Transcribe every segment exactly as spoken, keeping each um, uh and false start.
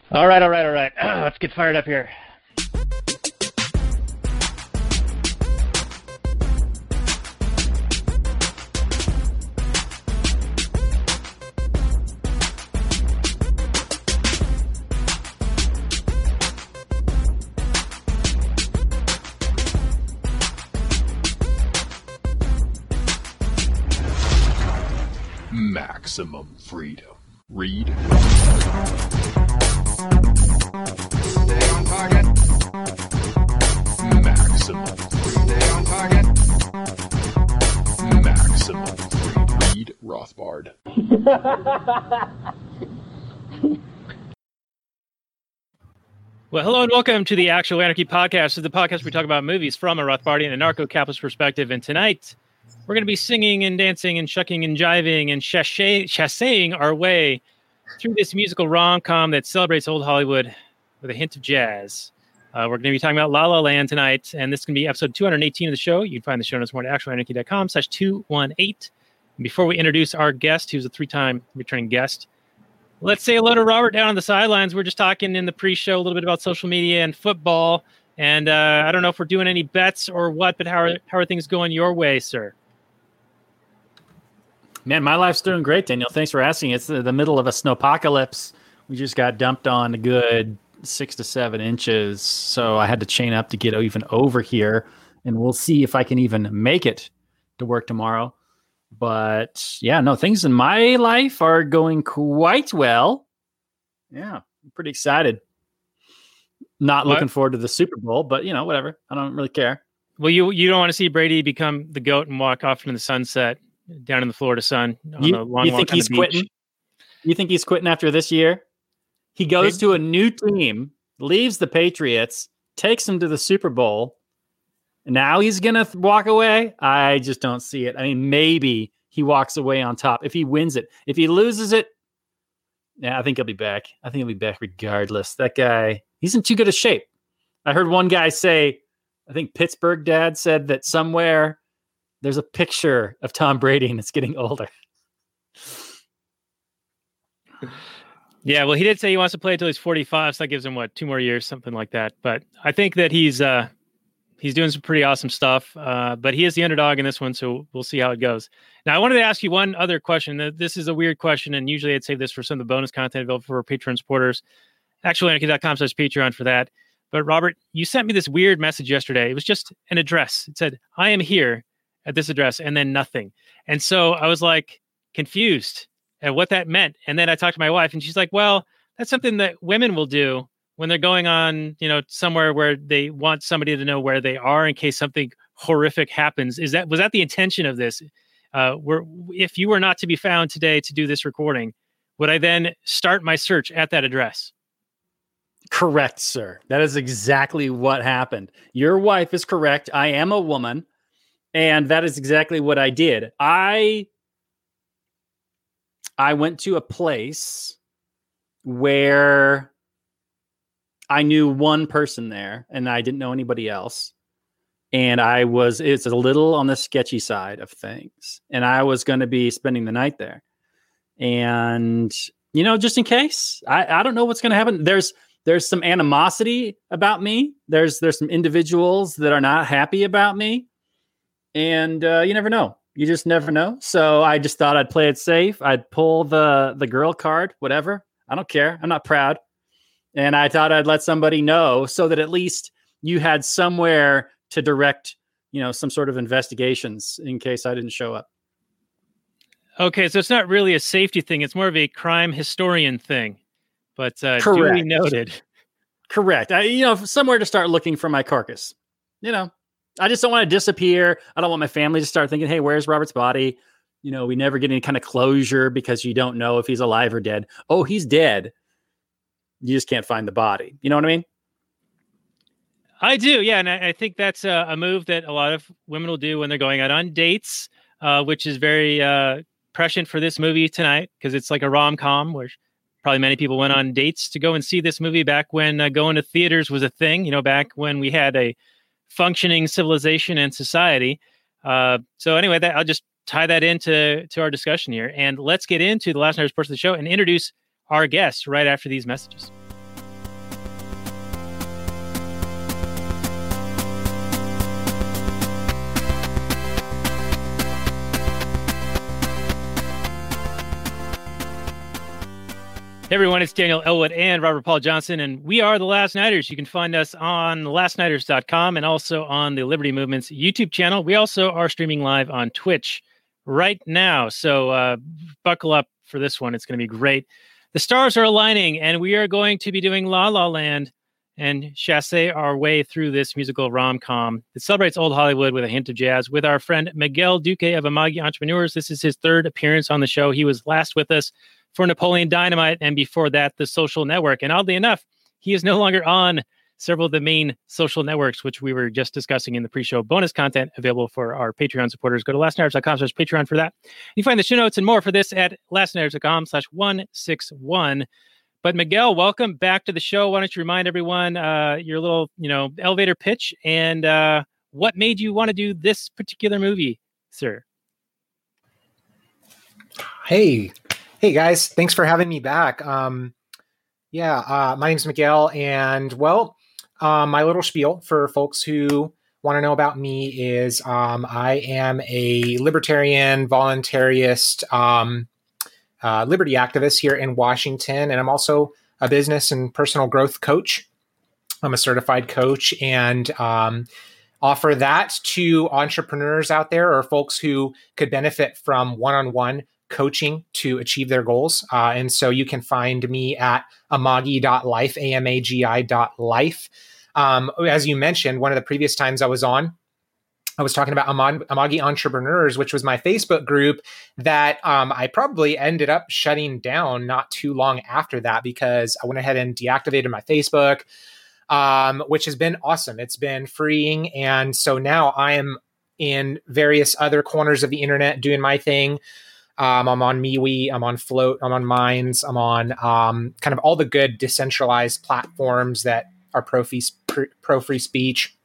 All right, all right, all right. Let's get fired up here. Maximum freedom. Read. Stay on target. Maximum freedom. Stay on target. Maximum freedom. Read Rothbard. Well, hello and welcome to the Actual Anarchy Podcast. This is the podcast where we talk about movies from a Rothbardian and anarcho-capitalist perspective. And tonight, we're going to be singing and dancing and shucking and jiving and chassaying our way through this musical rom-com that celebrates old Hollywood with a hint of jazz. Uh, we're going to be talking about La La Land tonight, and this is going to be episode two hundred eighteen of the show. You can find the show notes more at actual anarchy dot com slash two one eight. Before we introduce our guest, who's a three-time returning guest, let's say hello to Robert down on the sidelines. We're just talking in the pre-show a little bit about social media and football, and uh, I don't know if we're doing any bets or what, but how are, how are things going your way, sir? Man, my life's doing great, Daniel. Thanks for asking. It's the, the middle of a snowpocalypse. We just got dumped on a good six to seven inches, so I had to chain up to get even over here, and we'll see if I can even make it to work tomorrow. But yeah, no, things in my life are going quite well. Yeah, I'm pretty excited. Not What? looking forward to the Super Bowl, but you know, whatever. I don't really care. Well, you you don't want to see Brady become the GOAT and walk off into the sunset down in the Florida sun on You, a long you walk think on he's the beach. quitting? You think he's quitting after this year? He goes Maybe. to a new team, leaves the Patriots, takes them to the Super Bowl. And now he's going to th- walk away? I just don't see it. I mean, maybe he walks away on top if he wins it. If he loses it, yeah, I think he'll be back. I think he'll be back regardless. That guy, he's in too good a shape. I heard one guy say, I think Pittsburgh dad said that somewhere there's a picture of Tom Brady and it's getting older. Yeah, well, he did say he wants to play until he's forty-five, so that gives him, what, two more years, something like that. But I think that he's uh, he's doing some pretty awesome stuff, uh, but he is the underdog in this one, so we'll see how it goes. Now, I wanted to ask you one other question. This is a weird question, and usually I'd save this for some of the bonus content available for Patreon supporters. actual anarchy dot com slash Patreon for that. But Robert, you sent me this weird message yesterday. It was just an address. It said, I am here at this address, and then nothing. And so I was like confused at what that meant. And then I talked to my wife, and she's like, well, that's something that women will do when they're going on, you know, somewhere where they want somebody to know where they are in case something horrific happens. Is that, was that the intention of this? Uh, were, if you were not to be found today to do this recording, would I then start my search at that address? Correct, sir. That is exactly what happened. Your wife is correct. I am a woman. And that is exactly what I did. I I went to a place where I knew one person there and I didn't know anybody else. And I was, it's a little on the sketchy side of things. And I was going to be spending the night there. And, you know, just in case, I, I don't know what's going to happen. There's, there's some animosity about me. There's, there's some individuals that are not happy about me. And uh, you never know. You just never know. So I just thought I'd play it safe. I'd pull the the girl card, whatever. I don't care. I'm not proud. And I thought I'd let somebody know so that at least you had somewhere to direct, you know, some sort of investigations in case I didn't show up. Okay, so it's not really a safety thing. It's more of a crime historian thing. But uh, Correct. duly noted. Correct. I, you know, somewhere to start looking for my carcass. You know. I just don't want to disappear. I don't want my family to start thinking, hey, where's Robert's body? You know, we never get any kind of closure because you don't know if he's alive or dead. Oh, he's dead. You just can't find the body. You know what I mean? I do, yeah. And I, I think that's a, a move that a lot of women will do when they're going out on dates, uh, which is very uh, prescient for this movie tonight because it's like a rom-com where probably many people went on dates to go and see this movie back when uh, going to theaters was a thing, you know, back when we had a functioning civilization and society. Uh, so anyway, that I'll just tie that into to our discussion here. And let's get into the last night's portion of the show and introduce our guests right after these messages. Hey everyone, it's Daniel Elwood and Robert Paul Johnson, and we are the Last Nighters. You can find us on the last nighters dot com and also on the Liberty Movement's YouTube channel. We also are streaming live on Twitch right now, so uh, buckle up for this one. It's going to be great. The stars are aligning, and we are going to be doing La La Land and chasse our way through this musical rom-com that celebrates old Hollywood with a hint of jazz with our friend Miguel Duque of Amagi Entrepreneurs. This is his third appearance on the show. He was last with us for Napoleon Dynamite, and before that, The Social Network. And oddly enough, he is no longer on several of the main social networks, which we were just discussing in the pre-show bonus content available for our Patreon supporters. Go to last nighters dot com slash Patreon for that. You find the show notes and more for this at last nighters dot com slash one sixty-one. But Miguel, welcome back to the show. Why don't you remind everyone uh, your little, you know, elevator pitch and uh, what made you want to do this particular movie, sir? Hey, hey guys, thanks for having me back. Um, yeah, uh, my name's Miguel, and well, um, my little spiel for folks who want to know about me is um, I am a libertarian, voluntarist, um, uh, liberty activist here in Washington, and I'm also a business and personal growth coach. I'm a certified coach, and um, offer that to entrepreneurs out there or folks who could benefit from one-on-one coaching to achieve their goals. Uh, and so you can find me at amagi dot life, A M A G I dot life. Um, as you mentioned, one of the previous times I was on, I was talking about Amag- Amagi Entrepreneurs, which was my Facebook group that um, I probably ended up shutting down not too long after that because I went ahead and deactivated my Facebook, um, which has been awesome. It's been freeing. And so now I am in various other corners of the internet doing my thing. Um, I'm on MeWe, I'm on Float, I'm on Minds, I'm on um, kind of all the good decentralized platforms that are pro-free, pro-free speech.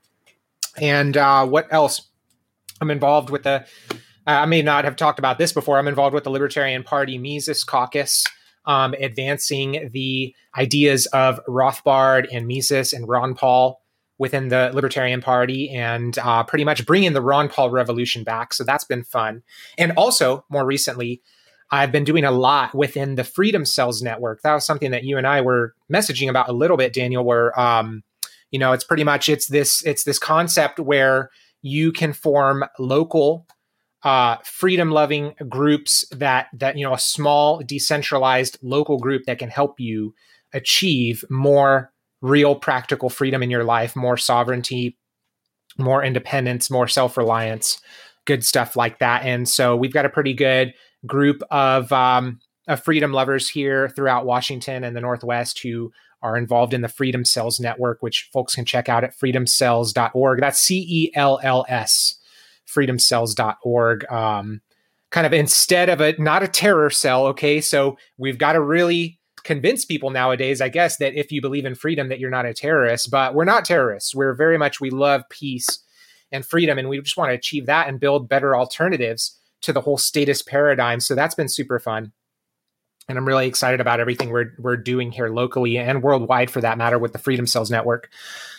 And uh, what else? I'm involved with the, uh, I may not have talked about this before, I'm involved with the Libertarian Party Mises Caucus, um, advancing the ideas of Rothbard and Mises and Ron Paul within the Libertarian Party, and uh, pretty much bringing the Ron Paul revolution back. So that's been fun. And also, more recently, I've been doing a lot within the Freedom Cells network. That was something that you and I were messaging about a little bit, Daniel, where, um, you know, it's pretty much, it's this, it's this concept where you can form local uh, freedom-loving groups that, that, you know, a small, decentralized local group that can help you achieve more real practical freedom in your life, more sovereignty, more independence, more self-reliance, good stuff like that. And so we've got a pretty good group of, um, of freedom lovers here throughout Washington and the Northwest who are involved in the Freedom Cells Network, which folks can check out at freedom cells dot org. That's C E L L S, freedom cells dot org. Um, kind of instead of a, not a terror cell. Okay. So we've got to really convince people nowadays, I guess, that if you believe in freedom, that you're not a terrorist, but we're not terrorists. We're very much, we love peace and freedom. And we just want to achieve that and build better alternatives to the whole status paradigm. So that's been super fun. And I'm really excited about everything we're, we're doing here locally and worldwide for that matter with the Freedom Cells Network.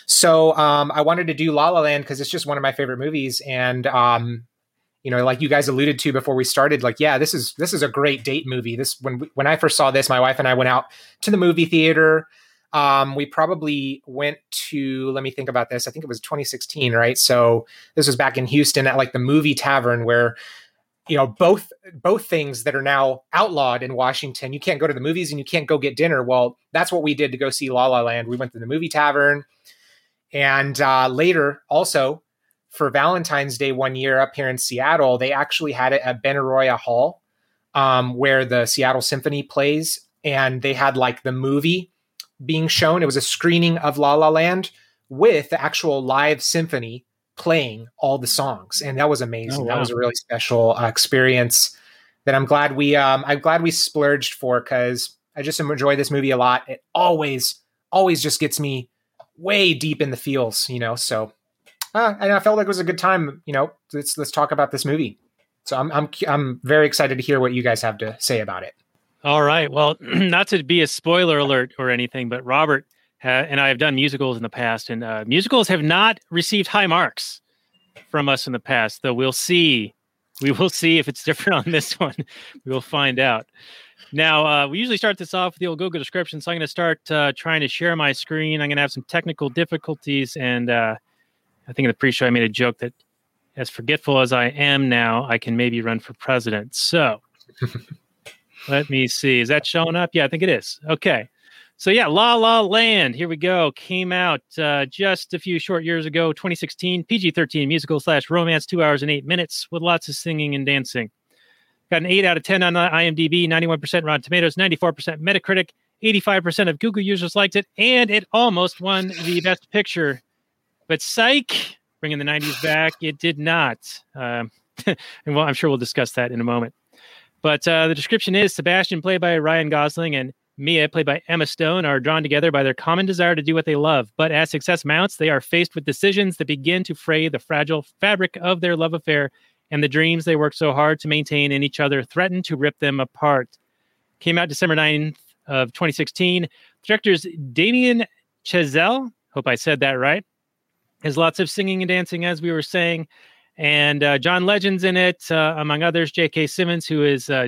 So um, I wanted to do La La Land because it's just one of my favorite movies. And, um, you know, like you guys alluded to before we started, like, yeah, this is this is a great date movie. This when we, when I first saw this, my wife and I went out to the movie theater. Um, we probably went to, let me think about this. I think it was twenty sixteen, right? So this was back in Houston at like the Movie Tavern, where, you know, both both things that are now outlawed in Washington. You can't go to the movies and you can't go get dinner. Well, that's what we did to go see La La Land. We went to the Movie Tavern, and uh, later also, for Valentine's Day one year up here in Seattle, they actually had it at Benaroya Hall, um, where the Seattle Symphony plays. And they had like the movie being shown. It was a screening of La La Land with the actual live symphony playing all the songs. And that was amazing. Oh, wow. That was a really special uh, experience that I'm glad we, um, I'm glad we splurged for, because I just enjoy this movie a lot. It always, always just gets me way deep in the feels, you know, so. Uh, and I felt like it was a good time, you know, let's, let's talk about this movie. So I'm, I'm, I'm very excited to hear what you guys have to say about it. All right. Well, not to be a spoiler alert or anything, but Robert ha- and I have done musicals in the past, and uh, musicals have not received high marks from us in the past, though we'll see. We will see if it's different on this one. We will find out. Now, uh, we usually start this off with the old Google description, so I'm going to start uh, trying to share my screen. I'm going to have some technical difficulties, and uh, I think in the pre-show I made a joke that as forgetful as I am now, I can maybe run for president. So let me see. Is that showing up? Yeah, I think it is. Okay. So yeah, La La Land, here we go. Came out uh, just a few short years ago, twenty sixteen, P G thirteen musical slash romance, two hours and eight minutes with lots of singing and dancing. Got an eight out of ten on IMDb, ninety-one percent Rotten Tomatoes, ninety-four percent Metacritic, eighty-five percent of Google users liked it, and it almost won the Best Picture. But psych, bringing the nineties back, it did not. Um, and well, I'm sure we'll discuss that in a moment. But uh, the description is Sebastian, played by Ryan Gosling, and Mia, played by Emma Stone, are drawn together by their common desire to do what they love. But as success mounts, they are faced with decisions that begin to fray the fragile fabric of their love affair, and the dreams they work so hard to maintain in each other threaten to rip them apart. Came out December ninth of twenty sixteen. Director's Damien Chazelle, hope I said that right, has lots of singing and dancing, as we were saying. And uh, John Legend's in it, uh, among others. J K. Simmons, who is uh,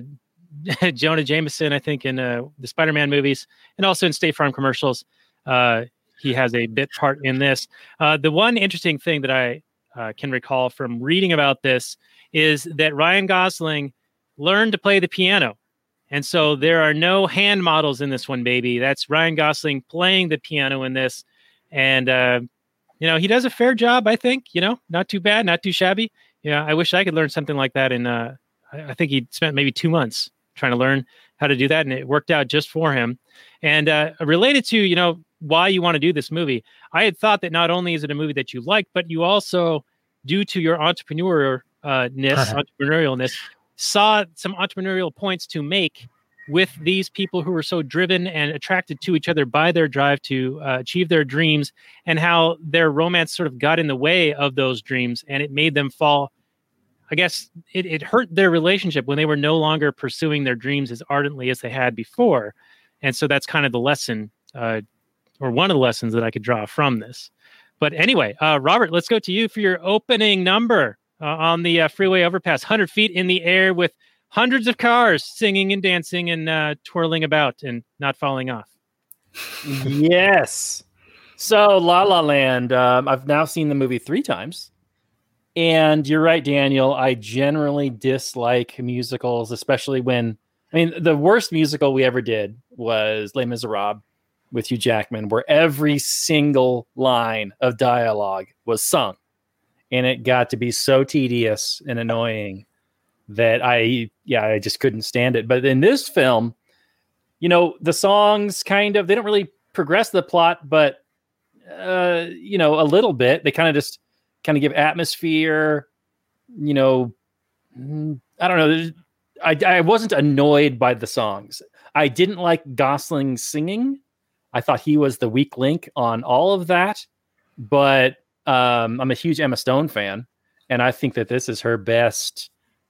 Jonah Jameson, I think, in uh, the Spider-Man movies, and also in State Farm commercials. Uh, he has a bit part in this. Uh, the one interesting thing that I uh, can recall from reading about this is that Ryan Gosling learned to play the piano. And so there are no hand models in this one, baby. That's Ryan Gosling playing the piano in this. And, uh, you know, he does a fair job, I think. You know, not too bad, not too shabby. Yeah, I wish I could learn something like that. In, uh, I, I think he spent maybe two months trying to learn how to do that, and it worked out just for him. And uh, related to, you know, why you want to do this movie, I had thought that not only is it a movie that you like, but you also, due to your entrepreneur uh, ness, entrepreneurialness, saw some entrepreneurial points to make with these people who were so driven and attracted to each other by their drive to uh, achieve their dreams, and how their romance sort of got in the way of those dreams, and it made them fall. I guess it, it hurt their relationship when they were no longer pursuing their dreams as ardently as they had before. And so that's kind of the lesson, uh, or one of the lessons that I could draw from this. But anyway, uh, Robert, let's go to you for your opening number uh, on the uh, freeway overpass, one hundred feet in the air with hundreds of cars singing and dancing and uh, twirling about and not falling off. Yes. So La La Land, um, I've now seen the movie three times. And you're right, Daniel. I generally dislike musicals, especially when, I mean, the worst musical we ever did was Les Miserables with Hugh Jackman, where every single line of dialogue was sung. And it got to be so tedious and annoying that I, yeah, I just couldn't stand it. But in this film, you know, the songs kind of, they don't really progress the plot, but, uh, you know, a little bit. They kind of just kind of give atmosphere, you know, I don't know. I, I wasn't annoyed by the songs. I didn't like Gosling singing. I thought he was the weak link on all of that, but um, I'm a huge Emma Stone fan, and I think that this is her best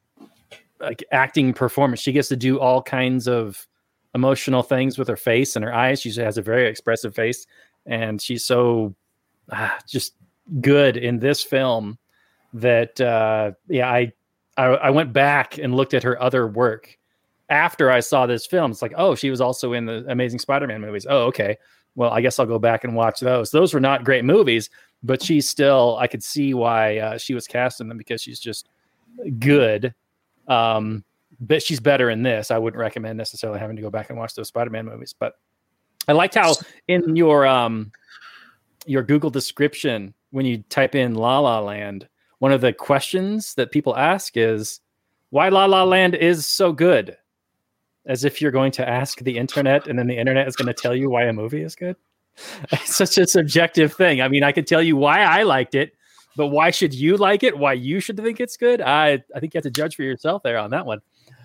like acting performance. She gets to do all kinds of emotional things with her face and her eyes. She has a very expressive face, and she's so ah, just good in this film that uh yeah I, I I went back and looked at her other work after I saw this film. It's like, oh, she was also in the Amazing Spider-Man movies. Oh, okay, well, I guess I'll go back and watch those. Those were not great movies, but she's still, I could see why uh, she was cast in them, because she's just good. Um but she's better in this. I wouldn't recommend necessarily having to go back and watch those Spider-Man movies, but I liked how in your um your Google description, when you type in La La Land, one of the questions that people ask is why La La Land is so good, as if you're going to ask the internet and then the internet is going to tell you why a movie is good. It's such a subjective thing. I mean, I could tell you why I liked it, but why should you like it? Why you should think it's good? I, I think you have to judge for yourself there on that one.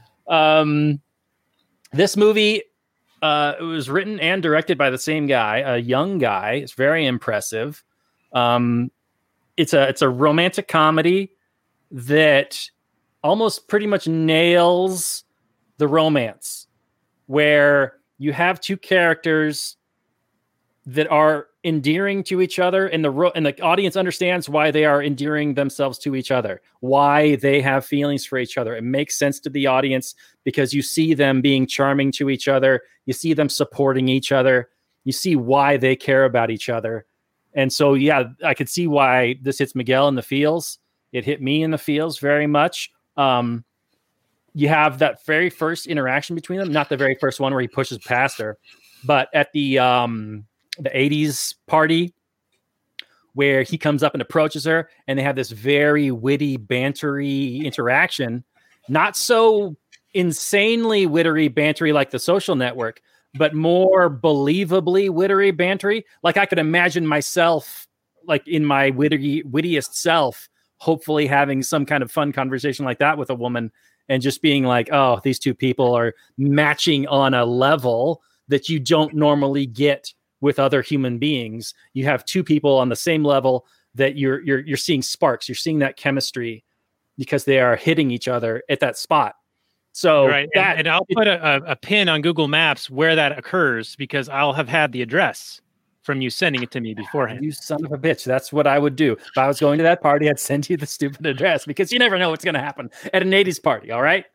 Um, this movie, uh, it was written and directed by the same guy, a young guy. It's very impressive. Um, it's a it's a romantic comedy that almost pretty much nails the romance, where you have two characters that are endearing to each other, and the ro- and the audience understands why they are endearing themselves to each other, why they have feelings for each other. It makes sense to the audience because you see them being charming to each other, you see them supporting each other, you see why they care about each other. And so, yeah, I could see why this hits Miguel in the feels. It hit me in the feels very much. Um, you have that very first interaction between them, not the very first one where he pushes past her, but at the um, the eighties party where he comes up and approaches her, and they have this very witty, bantery interaction. Not so insanely wittery, bantery like The Social Network, but more believably wittery, bantery. Like I could imagine myself, like in my witty, wittiest self, hopefully having some kind of fun conversation like that with a woman, and just being like, oh, these two people are matching on a level that you don't normally get with other human beings. You have two people on the same level that you're you're you're seeing sparks. You're seeing that chemistry because they are hitting each other at that spot. So right, that, and, and I'll put a, a pin on Google Maps where that occurs because I'll have had the address from you sending it to me beforehand. You son of a bitch. That's what I would do. If I was going to that party, I'd send you the stupid address because you never know what's going to happen at an eighties party. All right.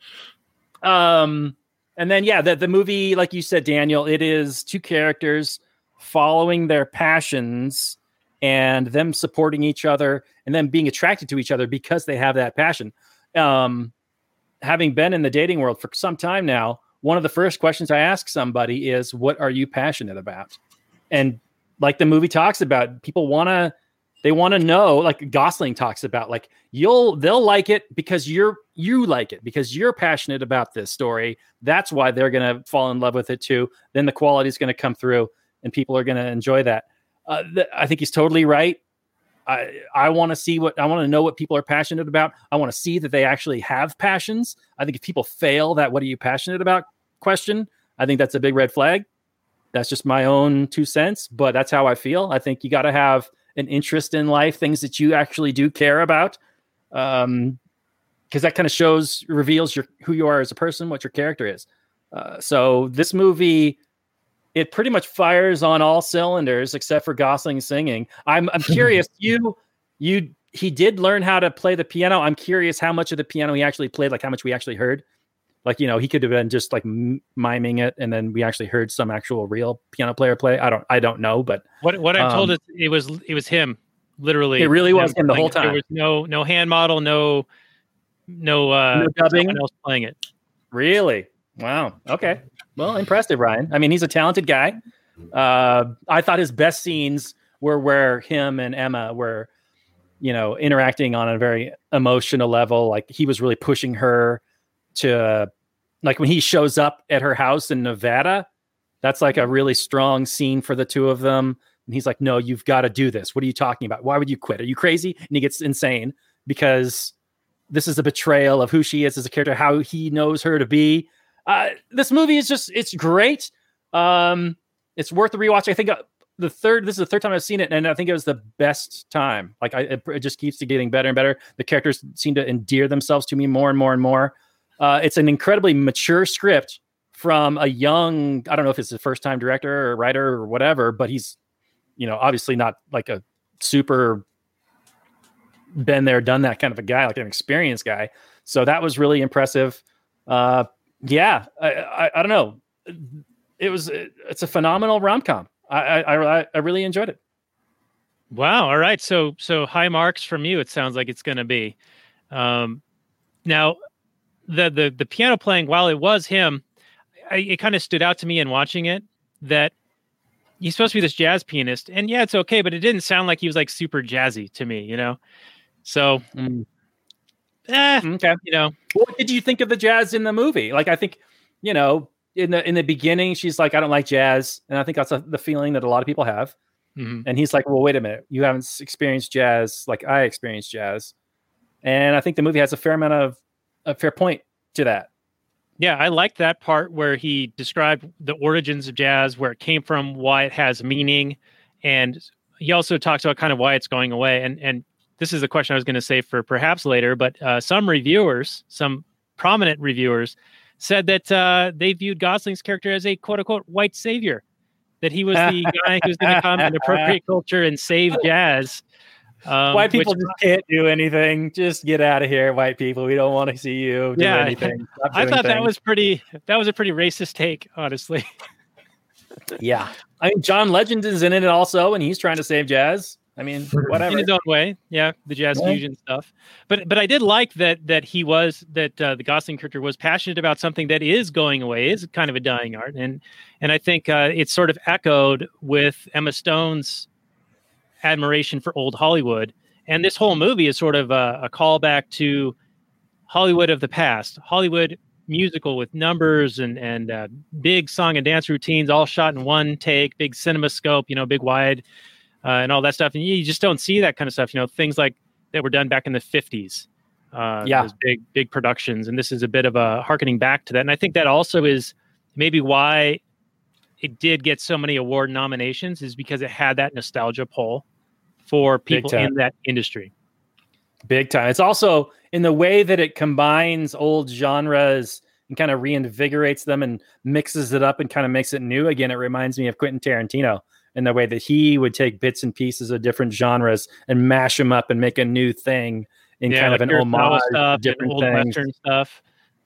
Um, and then, yeah, the, the movie, like you said, Daniel, it is two characters following their passions and them supporting each other and them being attracted to each other because they have that passion. Um, having been in the dating world for some time now, one of the first questions I ask somebody is, what are you passionate about? And like the movie talks about, people want to, they want to know, like Gosling talks about, like you'll, they'll like it because you're, you like it because you're passionate about this story. That's why they're going to fall in love with it too. Then the quality is going to come through and people are going to enjoy that. Uh, th- I think he's totally right. I, I want to see what, I want to know what people are passionate about. I want to see that they actually have passions. I think if people fail that, what are you passionate about question, I think that's a big red flag. That's just my own two cents, but that's how I feel. I think you got to have an interest in life, things that you actually do care about. Um, because that kind of shows, reveals your who you are as a person, what your character is. Uh, so this movie, it pretty much fires on all cylinders except for Gosling singing. I'm I'm curious. you you he did learn how to play the piano. I'm curious how much of the piano he actually played, like how much we actually heard. Like, you know, he could have been just like m- miming it, and then we actually heard some actual real piano player play. I don't I don't know, but what what I'm um, told is it was it was him, literally. It really was him the whole it. time. There was no no hand model, no no uh no dubbing, someone else playing it. Really? Wow. Okay. Well, impressive, Ryan. I mean, he's a talented guy. Uh, I thought his best scenes were where him and Emma were, you know, interacting on a very emotional level. Like he was really pushing her to, like when he shows up at her house in Nevada, that's like a really strong scene for the two of them. And he's like, no, you've got to do this. What are you talking about? Why would you quit? Are you crazy? And he gets insane because this is a betrayal of who she is as a character, how he knows her to be. Uh, this movie is just, it's great. Um, it's worth the rewatch. I think uh, the third, this is the third time I've seen it. And I think it was the best time. Like I, it, it just keeps getting better and better. The characters seem to endear themselves to me more and more and more. Uh, it's an incredibly mature script from a young, I don't know if it's his first time director or writer or whatever, but he's, you know, obviously not like a super been there, done that kind of a guy, like an experienced guy. So that was really impressive. Uh, yeah, I, I, I don't know. It was, it's a phenomenal rom-com. I, I, I really enjoyed it. Wow. All right. So, so high marks from you. It sounds like it's going to be, um, now the, the, the piano playing, while it was him, I, it kind of stood out to me in watching it that he's supposed to be this jazz pianist, and yeah, it's okay, but it didn't sound like he was like super jazzy to me, you know? So, mm. eh, okay. You know, what did you think of the jazz in the movie? Like, I think, you know, in the, in the beginning, she's like, I don't like jazz. And I think that's a, the feeling that a lot of people have. Mm-hmm. And he's like, well, wait a minute. You haven't experienced jazz like I experienced jazz. And I think the movie has a fair amount of a fair point to that. Yeah, I liked that part where he described the origins of jazz, where it came from, why it has meaning. And he also talks about kind of why it's going away. And and this is a question I was going to say for perhaps later, but uh, some reviewers, some prominent reviewers, said that uh, they viewed Gosling's character as a quote-unquote white savior. that he was the guy who's going to come and appropriate culture and save jazz. Um, white people which, just can't do anything. Just get out of here, white people. We don't want to see you do Yeah. anything. Stop I doing thought that things. was pretty. That was a pretty racist take, honestly. Yeah. I mean, John Legend is in it also, and he's trying to save jazz. I mean, whatever. In his own way, yeah, the jazz Yeah. fusion stuff. But but I did like that that he was that uh, the Gosling character was passionate about something that is going away, is kind of a dying art, and and I think uh, it's sort of echoed with Emma Stone's admiration for old Hollywood, and this whole movie is sort of a, a callback to Hollywood of the past, Hollywood musical with numbers and and uh, big song and dance routines, all shot in one take, big cinema scope, you know, big wide. Uh, and all that stuff, and you just don't see that kind of stuff. You know, things like that were done back in the fifties. Uh, Yeah. those big, big productions, and this is a bit of a harkening back to that. And I think that also is maybe why it did get so many award nominations, is because it had that nostalgia pull for people time. in that industry. Big time. It's also in the way that it combines old genres and kind of reinvigorates them and mixes it up and kind of makes it new again. It reminds me of Quentin Tarantino in the way that he would take bits and pieces of different genres and mash them up and make a new thing in Yeah, kind like of an Kurosawa homage to stuff, and different old things. Western stuff.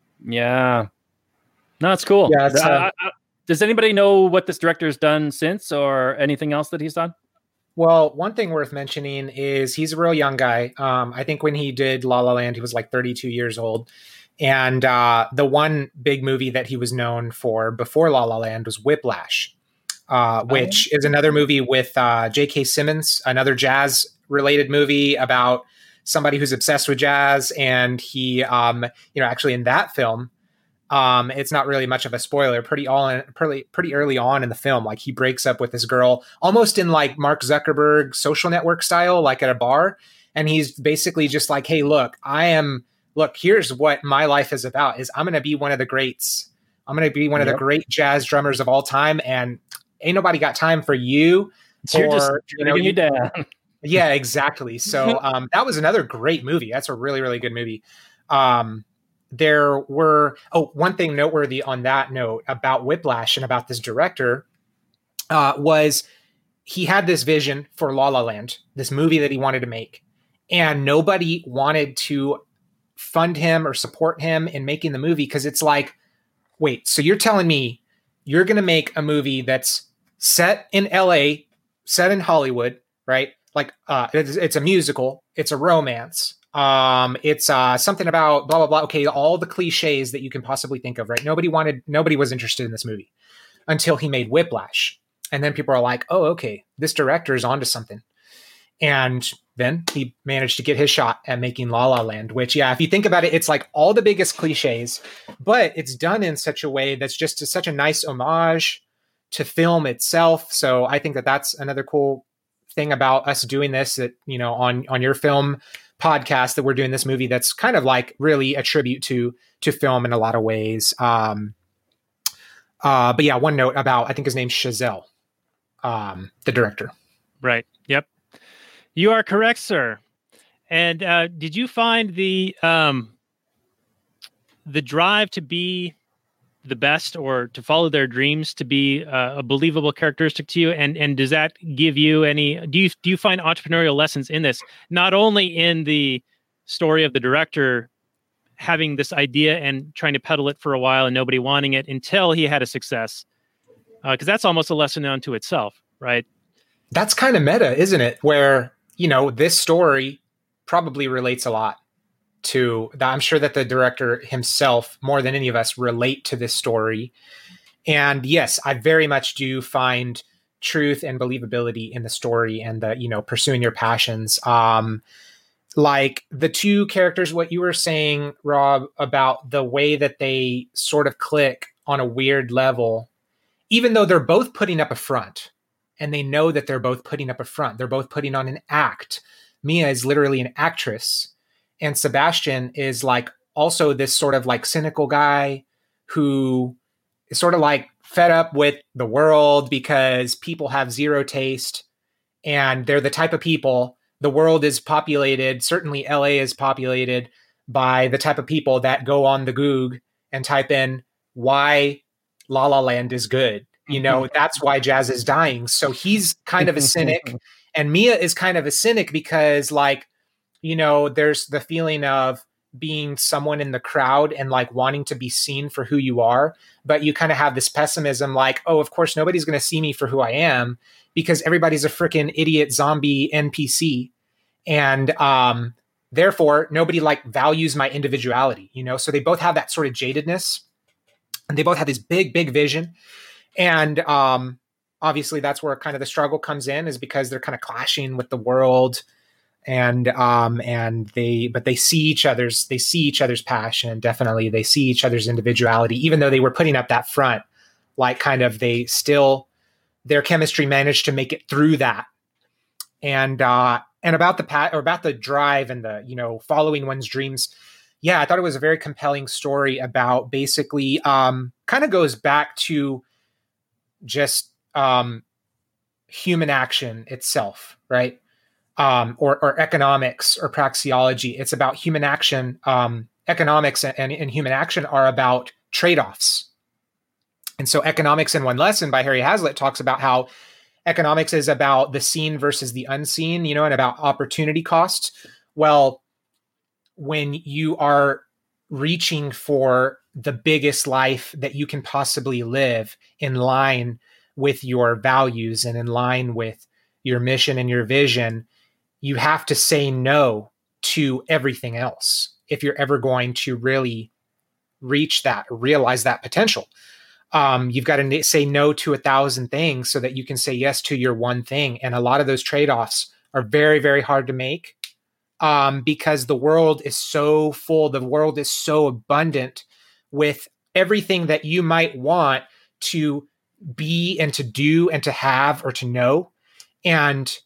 Yeah. No, it's cool. Yeah, it's, Uh, uh, I- I- does anybody know what this director's done since or anything else that he's done? Well, one thing worth mentioning is he's a real young guy. Um, I think when he did La La Land, he was like thirty-two years old. And uh, the one big movie that he was known for before La La Land was Whiplash, uh, which is another movie with uh, J K. Simmons, another jazz-related movie about somebody who's obsessed with jazz. And he, um, you know, actually in that film, Um, it's not really much of a spoiler. Pretty all in, pretty pretty early on in the film, like he breaks up with this girl, almost in like Mark Zuckerberg Social Network style, like at a bar, and he's basically just like, "Hey, look, I am. Look, here's what my life is about. Is I'm going to be one of the greats. I'm going to be one of Yep. the great jazz drummers of all time, and ain't nobody got time for you. You're just or, you know, dragging you- me down. yeah, exactly. So um, that was another great movie. That's a really, really good movie. Um, there were, oh, one thing noteworthy on that note about Whiplash and about this director uh, was he had this vision for La La Land, this movie that he wanted to make, and nobody wanted to fund him or support him in making the movie because it's like, wait, so you're telling me you're going to make a movie that's set in L A, set in Hollywood, right? Like uh, it's, it's a musical, it's a romance, um, it's uh, something about blah blah blah. Okay, all the cliches that you can possibly think of, right? Nobody wanted, nobody was interested in this movie until he made Whiplash, and then people are like, oh, okay, this director is onto something, and then he managed to get his shot at making La La Land. Which, yeah, if you think about it, it's like all the biggest cliches, but it's done in such a way that's just a, such a nice homage to film itself. So I think that that's another cool thing about us doing this, that, you know, on, on your film podcast, that we're doing this movie that's kind of like really a tribute to, to film in a lot of ways. Um, uh, but yeah, one note about, I think his name's Chazelle, um, the director. Right. Yep. You are correct, sir. And uh, did you find the um, the drive to be the best, or to follow their dreams, to be uh, a believable characteristic to you? And and does that give you any? Do you do you find entrepreneurial lessons in this? Not only in the story of the director having this idea and trying to peddle it for a while and nobody wanting it until he had a success, because uh, that's almost a lesson unto itself, right? That's kind of meta, isn't it? Where, you know, this story probably relates a lot to that. I'm sure that the director himself, more than any of us, relate to this story. And yes, I very much do find truth and believability in the story and the, you know, pursuing your passions. Um, like the two characters, what you were saying, Rob, about the way that they sort of click on a weird level, even though they're both putting up a front. And they know that they're both putting up a front. They're both putting on an act. Mia is literally an actress. And Sebastian is like also this sort of like cynical guy who is sort of like fed up with the world because people have zero taste. And they're the type of people, the world is populated, certainly L A is populated by the type of people that go on the Goog and type in why La La Land is good. you know, that's why jazz is dying. So he's kind of a cynic, and Mia is kind of a cynic because, like, you know, there's the feeling of being someone in the crowd and like wanting to be seen for who you are. But you kind of have this pessimism like, oh, of course, nobody's going to see me for who I am because everybody's a freaking idiot zombie N P C. And um, therefore, nobody like values my individuality, you know? So they both have that sort of jadedness, and they both have this big, big vision. And um, obviously that's where kind of the struggle comes in, is because they're kind of clashing with the world. And um, and they, but they see each other's, they see each other's passion. Definitely, they see each other's individuality, even though they were putting up that front. Like, kind of, they still, their chemistry managed to make it through that. And uh, and about the pat or about the drive and the, you know, following one's dreams. Yeah, I thought it was a very compelling story about basically um, kind of goes back to just um, human action itself, right? Um, or, or economics or praxeology. It's about human action. Um, economics and, and human action are about trade-offs. And so Economics in One Lesson by Harry Hazlitt talks about how economics is about the seen versus the unseen, you know, and about opportunity cost. Well, when you are reaching for the biggest life that you can possibly live in line with your values and in line with your mission and your vision, you have to say no to everything else if you're ever going to really reach that, realize that potential. Um, you've got to say no to a thousand things so that you can say yes to your one thing. And a lot of those trade-offs are very, very hard to make um, because the world is so full. The world is so abundant with everything that you might want to be and to do and to have or to know. And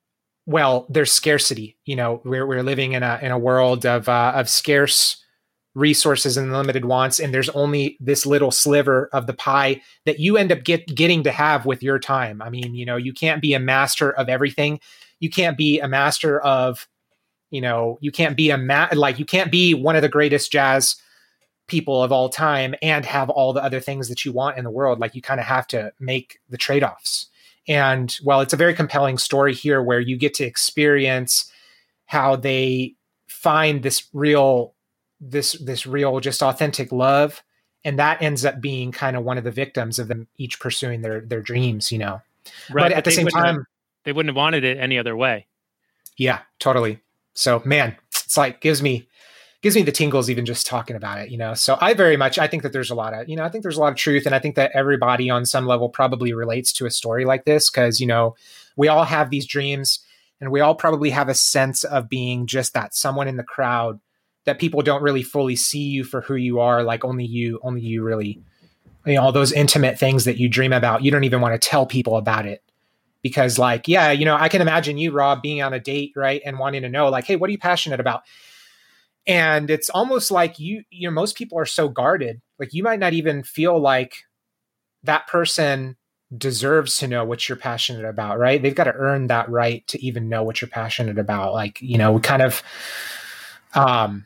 well, there's scarcity. You know, we're we're living in a in a world of uh, of scarce resources and limited wants, and there's only this little sliver of the pie that you end up get getting to have with your time. I mean, you know, you can't be a master of everything. You can't be a master of, you know, you can't be a ma- like you can't be one of the greatest jazz people of all time and have all the other things that you want in the world. Like, you kind of have to make the trade-offs. And well, it's a very compelling story here where you get to experience how they find this real, this, this real, just authentic love. And that ends up being kind of one of the victims of them each pursuing their, their dreams, you know, Right, but at the same time, have, they wouldn't have wanted it any other way. Yeah, totally. So man, it's like, gives me, gives me the tingles even just talking about it, you know? So I very much, I think that there's a lot of, you know, I think there's a lot of truth. And I think that everybody on some level probably relates to a story like this. Cause, you know, we all have these dreams and we all probably have a sense of being just that someone in the crowd that people don't really fully see you for who you are. Like only you, only you really, you know, all those intimate things that you dream about, you don't even want to tell people about it. Because like, yeah, you know, I can imagine you, Rob, being on a date, right? And wanting to know like, hey, what are you passionate about? And it's almost like you, you know, most people are so guarded. Like you might not even feel like that person deserves to know what you're passionate about, right? They've got to earn that right to even know what you're passionate about. Like, you know, kind of, um,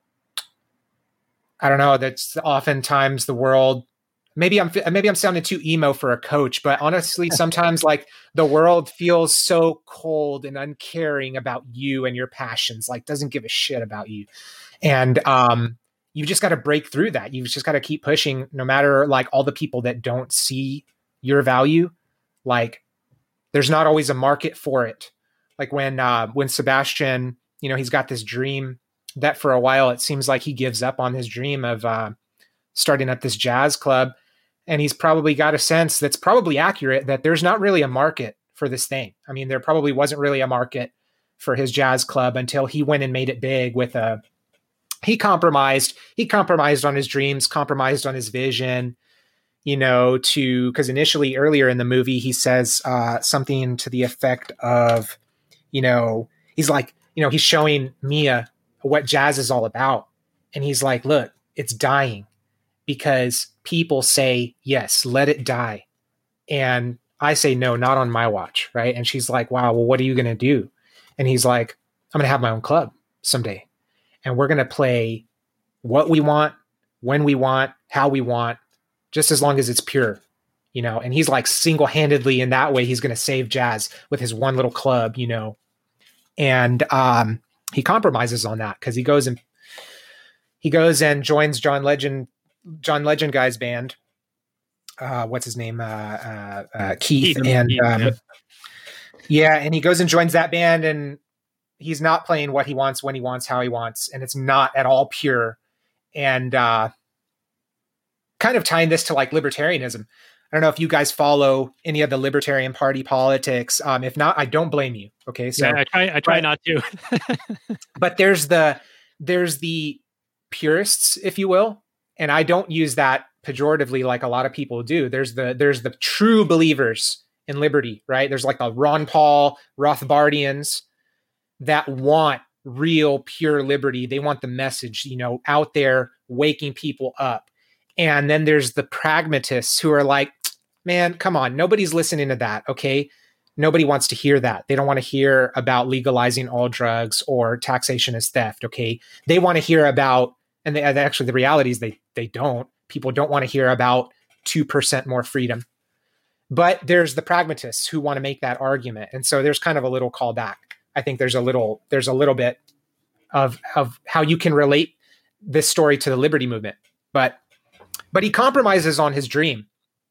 I don't know, that's oftentimes the world, maybe I'm, maybe I'm sounding too emo for a coach, but honestly, sometimes like the world feels so cold and uncaring about you and your passions, like doesn't give a shit about you. And, um, you've just got to break through that. You've just got to keep pushing no matter like all the people that don't see your value. Like there's not always a market for it. Like when, uh, when Sebastian, you know, he's got this dream that for a while, it seems like he gives up on his dream of, uh, starting up this jazz club. And he's probably got a sense that's probably accurate that there's not really a market for this thing. I mean, there probably wasn't really a market for his jazz club until he went and made it big with a, he compromised, he compromised on his dreams, compromised on his vision, you know, to, cause initially earlier in the movie, he says uh, something to the effect of, you know, he's like, you know, he's showing Mia what jazz is all about. And he's like, look, it's dying. Because people say, yes, let it die. And I say, no, not on my watch. Right. And she's like, wow, well, what are you going to do? And he's like, I'm going to have my own club someday. And we're going to play what we want, when we want, how we want, just as long as it's pure. you know, and he's like single-handedly in that way, he's going to save jazz with his one little club, you know, and um, he compromises on that because he goes and he goes and joins John Legend, John Legend guy's band. Uh, what's his name? Uh, uh, uh, Keith. Keith, and Keith, um, yeah. yeah, and he goes and joins that band, and he's not playing what he wants, when he wants, how he wants, and it's not at all pure. And uh, kind of tying this to like libertarianism. I don't know if you guys follow any of the Libertarian Party politics. Um, if not, I don't blame you. Okay, so yeah, I try. I try but, not to. but there's the there's the purists, if you will, and I don't use that pejoratively like a lot of people do. There's the there's the true believers in liberty, right? There's like the Ron Paul Rothbardians that want real pure liberty. They want the message, you know, out there waking people up. And then there's the pragmatists who are like, man, come on, nobody's listening to that, okay? Nobody wants to hear that. They don't want to hear about legalizing all drugs or taxation as theft, okay? They want to hear about, and they, actually the reality is they they don't. People don't want to hear about two percent more freedom. But there's the pragmatists who want to make that argument. And so there's kind of a little callback. I think there's a little there's a little bit of of how you can relate this story to the liberty movement. But but he compromises on his dream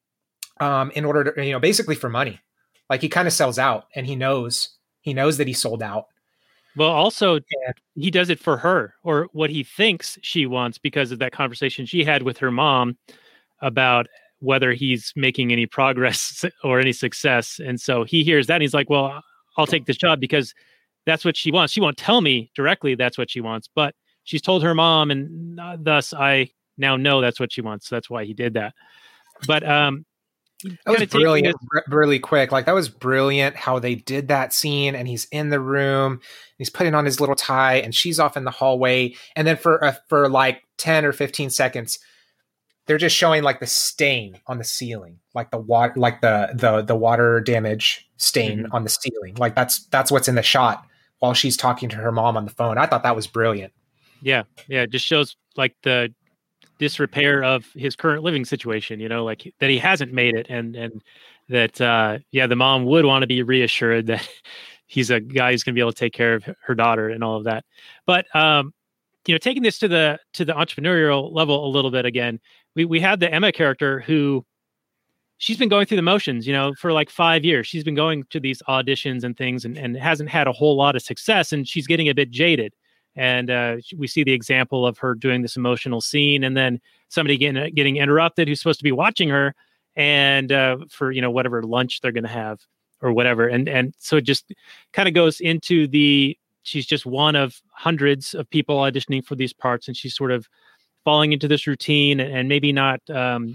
um, in order to, you know, basically for money. Like he kind of sells out, and he knows he knows that he sold out. Well, also he does it for her, or what he thinks she wants, because of that conversation she had with her mom about whether he's making any progress or any success. And so he hears that and he's like, well, I'll take this job because that's what she wants. She won't tell me directly that's what she wants, but she's told her mom, and uh, thus I now know that's what she wants. So that's why he did that. But um, that was brilliant, this- really quick. Like that was brilliant how they did that scene, and he's in the room, he's putting on his little tie, and she's off in the hallway. And then for uh, for like ten or fifteen seconds, they're just showing like the stain on the ceiling, like the water, like the the the water damage stain mm-hmm. on the ceiling. Like that's that's what's in the shot while she's talking to her mom on the phone. I thought that was brilliant. Yeah, yeah, it just shows like the disrepair of his current living situation, you know, like that he hasn't made it, and and that uh yeah, the mom would want to be reassured that he's a guy who's going to be able to take care of her daughter and all of that. But um you know, taking this to the to the entrepreneurial level a little bit again, we we had the Emma character who she's been going through the motions, you know, for like five years. She's been going to these auditions and things, and, and hasn't had a whole lot of success, and she's getting a bit jaded. And uh, we see the example of her doing this emotional scene, and then somebody getting getting interrupted who's supposed to be watching her, and uh, for, you know, whatever lunch they're going to have or whatever. And and so it just kind of goes into the, she's just one of hundreds of people auditioning for these parts, and she's sort of falling into this routine and maybe not um,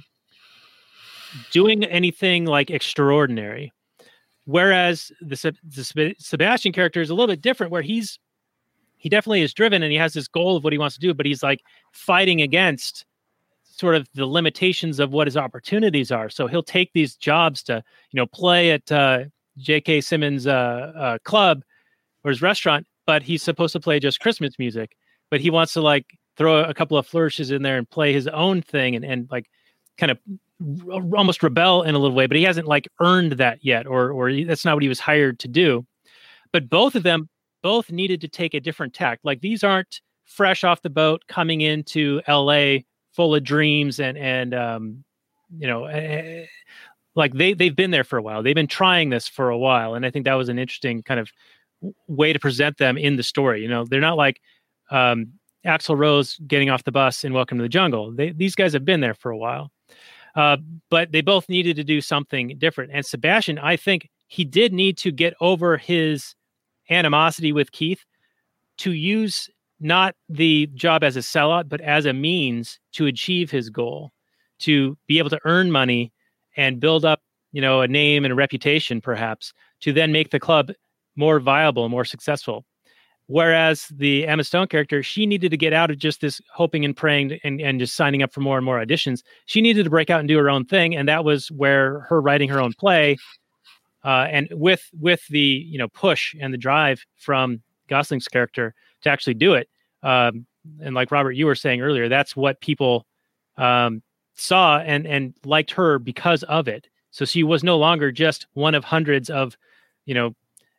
doing anything like extraordinary. Whereas the, the Sebastian character is a little bit different, where he's he definitely is driven and he has this goal of what he wants to do, but he's like fighting against sort of the limitations of what his opportunities are. So he'll take these jobs to, you know, play at uh, J K. Simmons' uh, uh, club or his restaurant, but he's supposed to play just Christmas music. But he wants to like throw a couple of flourishes in there and play his own thing, and, and like kind of r- almost rebel in a little way, but he hasn't like earned that yet, or or he, that's not what he was hired to do. But both of them both needed to take a different tack. Like these aren't fresh off the boat coming into L A full of dreams and, and, um, you know, uh, like they, they've been there for a while. They've been trying this for a while. And I think that was an interesting kind of way to present them in the story. You know, they're not like, um, Axl Rose getting off the bus in Welcome to the Jungle. They, these guys have been there for a while, uh, but they both needed to do something different. And Sebastian, I think he did need to get over his animosity with Keith to use not the job as a sellout, but as a means to achieve his goal, to be able to earn money and build up, you know, a name and a reputation, perhaps, to then make the club more viable, more successful. Whereas the Emma Stone character, she needed to get out of just this hoping and praying and, and just signing up for more and more auditions. She needed to break out and do her own thing. And that was where her writing her own play, uh, and with with the, you know, push and the drive from Gosling's character to actually do it. Um, and like Robert, you were saying earlier, that's what people um, saw and and liked her because of it. So she was no longer just one of hundreds of, you know,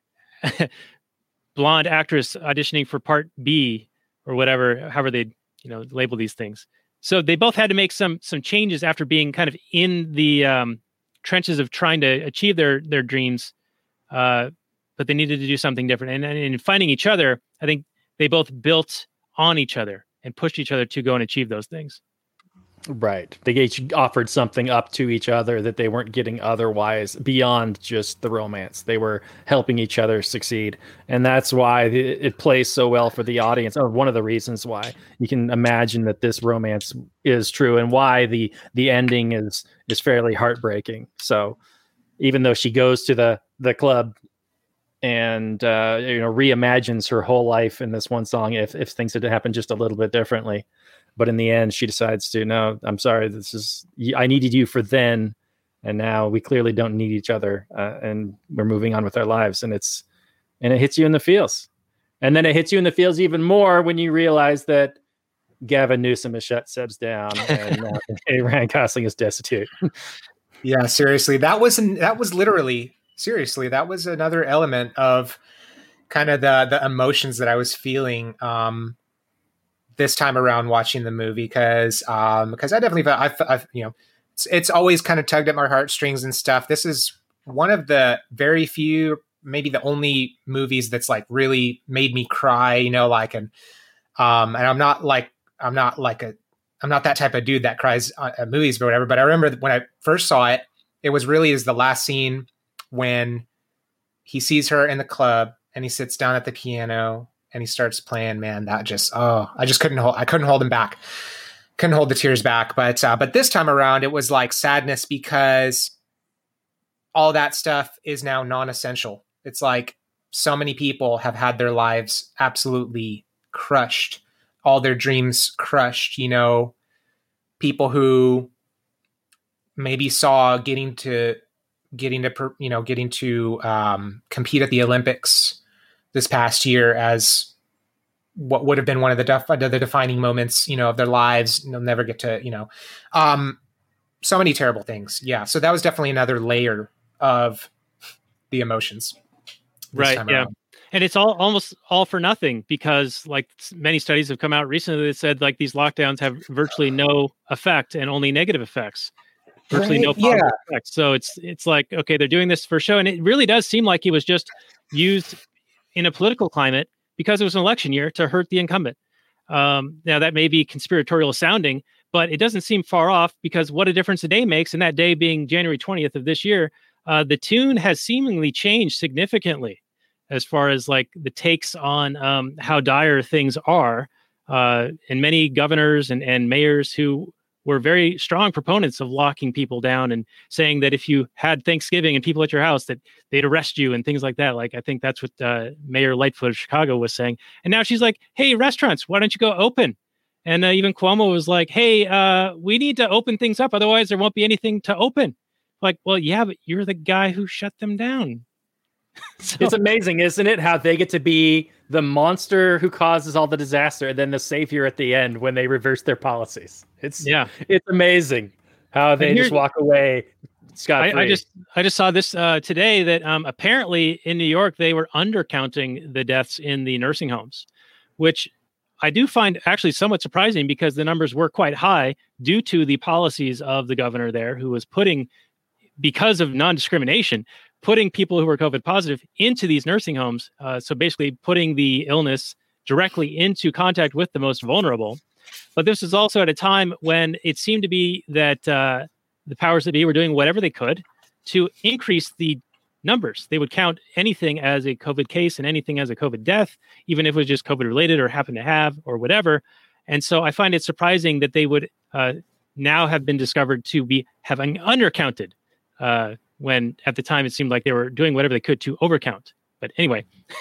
blonde actress auditioning for part B or whatever, however they, you know, label these things. So they both had to make some some changes after being kind of in the um, trenches of trying to achieve their their dreams, uh, but they needed to do something different. And, and in finding each other, I think they both built on each other and pushed each other to go and achieve those things. Right. They each offered something up to each other that they weren't getting otherwise beyond just the romance. They were helping each other succeed. And that's why it, it plays so well for the audience. Or one of the reasons why you can imagine that this romance is true and why the the ending is is fairly heartbreaking. So even though she goes to the the club and uh, you know reimagines her whole life in this one song, if if things had happened just a little bit differently. But in the end, she decides to, no, I'm sorry, this is, I needed you for then. And now we clearly don't need each other. Uh, and we're moving on with our lives. And it's, and it hits you in the feels. And then it hits you in the feels even more when you realize that Gavin Newsom has shut Sebs down and uh, Ryan Gosling is destitute. Yeah, seriously. That was, an, that was literally, seriously, that was another element of kind of the, the emotions that I was feeling. Um, this time around watching the movie because um because I definitely felt I've, I've you know it's, it's always kind of tugged at my heartstrings and stuff. This is one of the very few, maybe the only movies that's like really made me cry, you know, like and um and I'm not like I'm not like a I'm not that type of dude that cries at movies or whatever, but I remember when I first saw it, it was really is the last scene when he sees her in the club and he sits down at the piano and he starts playing, man, that just, oh, I just couldn't hold, I couldn't hold him back. Couldn't hold the tears back. But, uh, but this time around, it was like sadness because all that stuff is now non-essential. It's like so many people have had their lives absolutely crushed, all their dreams crushed, you know, people who maybe saw getting to, getting to, you know, getting to um, compete at the Olympics this past year as what would have been one of the, def- the defining moments, you know, of their lives. They'll never get to, you know, um, so many terrible things. Yeah. So that was definitely another layer of the emotions. Right. Yeah. Around. And it's all almost all for nothing because like many studies have come out recently that said like these lockdowns have virtually no effect and only negative effects. Virtually right? no positive yeah. effects. So it's, it's like, okay, they're doing this for show. And it really does seem like it was just used in a political climate because it was an election year to hurt the incumbent. Um, now that may be conspiratorial sounding, but it doesn't seem far off because what a difference a day makes. And that day being January twentieth of this year, uh, the tune has seemingly changed significantly as far as like the takes on um, how dire things are. Uh, and many governors and, and mayors who were very strong proponents of locking people down and saying that if you had Thanksgiving and people at your house, that they'd arrest you and things like that. Like, I think that's what uh, Mayor Lightfoot of Chicago was saying. And now she's like, hey, restaurants, why don't you go open? And uh, even Cuomo was like, hey, uh, we need to open things up. Otherwise, there won't be anything to open. Like, well, yeah, but you're the guy who shut them down. So, it's amazing, isn't it? How they get to be the monster who causes all the disaster and then the savior at the end when they reverse their policies. It's yeah, it's amazing how they just walk away. Scott, I, I just I just saw this uh, today that um, apparently in New York they were undercounting the deaths in the nursing homes, which I do find actually somewhat surprising because the numbers were quite high due to the policies of the governor there, who was putting, because of non-discrimination, putting people who were COVID positive into these nursing homes. Uh, so basically putting the illness directly into contact with the most vulnerable. But this is also at a time when it seemed to be that uh, the powers that be were doing whatever they could to increase the numbers. They would count anything as a COVID case and anything as a COVID death, even if it was just COVID related or happened to have or whatever. And so I find it surprising that they would uh, now have been discovered to be having undercounted uh, when at the time it seemed like they were doing whatever they could to overcount. But anyway,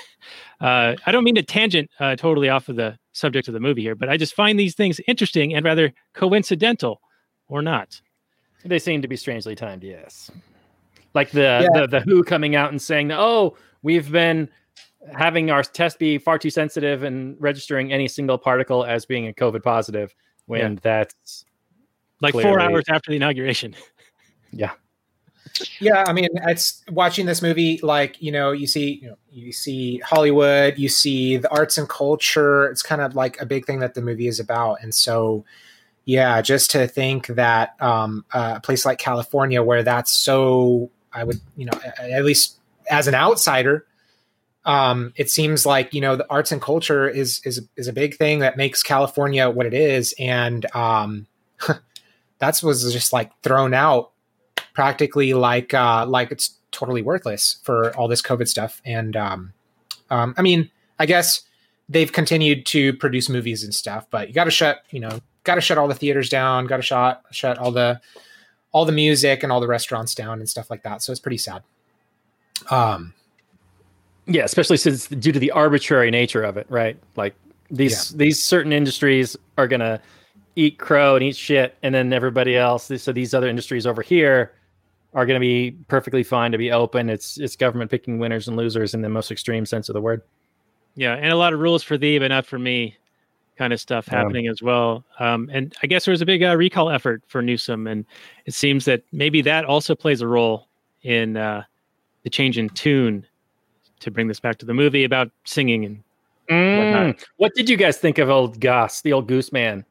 uh, I don't mean to tangent uh, totally off of the subject of the movie here, but I just find these things interesting and rather coincidental or not. They seem to be strangely timed, yes. Like the, yeah. the, the W H O coming out and saying, oh, we've been having our test be far too sensitive and registering any single particle as being a COVID positive when yeah. that's like clearly... four hours after the inauguration. Yeah. Yeah, I mean, it's watching this movie. Like, you know, you see, you know, you see Hollywood, you see the arts and culture. It's kind of like a big thing that the movie is about, and so, yeah, just to think that um, a place like California, where that's so, I would, you know, at least as an outsider, um, it seems like, you know, the arts and culture is is is a big thing that makes California what it is, and um, that's was just like thrown out practically like uh, like it's totally worthless for all this COVID stuff. And um, um, I mean, I guess they've continued to produce movies and stuff, but you got to shut, you know, got to shut all the theaters down, got to shut shut all the all the music and all the restaurants down and stuff like that. So it's pretty sad. Um, yeah, especially since due to the arbitrary nature of it, right? Like these Yeah. these certain industries are gonna eat crow and eat shit, and then everybody else. So these other industries over here are going to be perfectly fine to be open. It's it's government picking winners and losers in the most extreme sense of the word. Yeah, and a lot of rules for thee, but not for me, kind of stuff Yeah. happening as well. Um, and I guess there was a big uh, recall effort for Newsom, and it seems that maybe that also plays a role in uh, the change in tune. To bring this back to the movie about singing and Mm. What did you guys think of old Gus, the old Goose Man?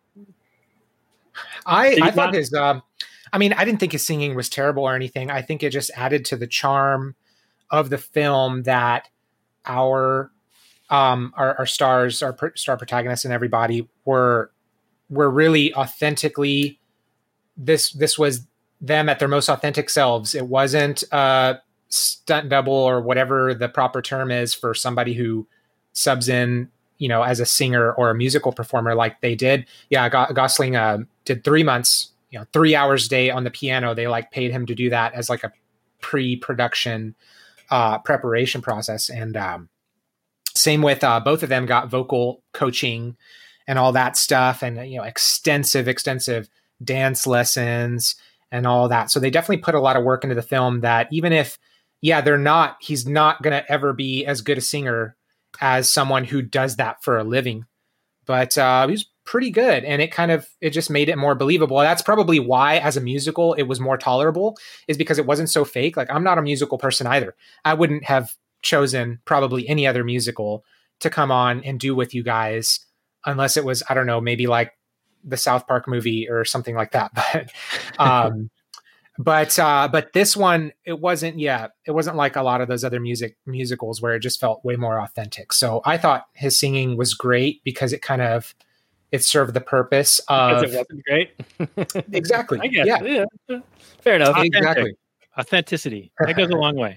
I, Did I you thought not- his, um, I mean, I didn't think his singing was terrible or anything. I think it just added to the charm of the film that our, um, our, our stars, our pr- star protagonists, and everybody were were really authentically. This this was them at their most authentic selves. It wasn't a stunt double or whatever the proper term is for somebody who subs in, you know, as a singer or a musical performer like they did. Yeah, Go- Gosling uh, did three months, you know, three hours a day on the piano. They like paid him to do that as like a pre-production uh, preparation process. And um, same with uh, both of them got vocal coaching and all that stuff, and you know, extensive, extensive dance lessons and all that. So they definitely put a lot of work into the film. That even if, yeah, they're not, he's not going to ever be as good a singer as someone who does that for a living, but uh, he was pretty good, and it kind of it just made it more believable. That's probably why, as a musical, it was more tolerable, is because it wasn't so fake. Like, I'm not a musical person either. I wouldn't have chosen probably any other musical to come on and do with you guys unless it was, I don't know, maybe like the South Park movie or something like that. But um, but uh, but this one, it wasn't. Yeah, it wasn't like a lot of those other music musicals where it just felt way more authentic. So I thought his singing was great because it kind of it served the purpose of Because it wasn't great. exactly. I guess. Yeah, Yeah. Fair enough. Authentic. exactly. Authenticity. That goes a long way.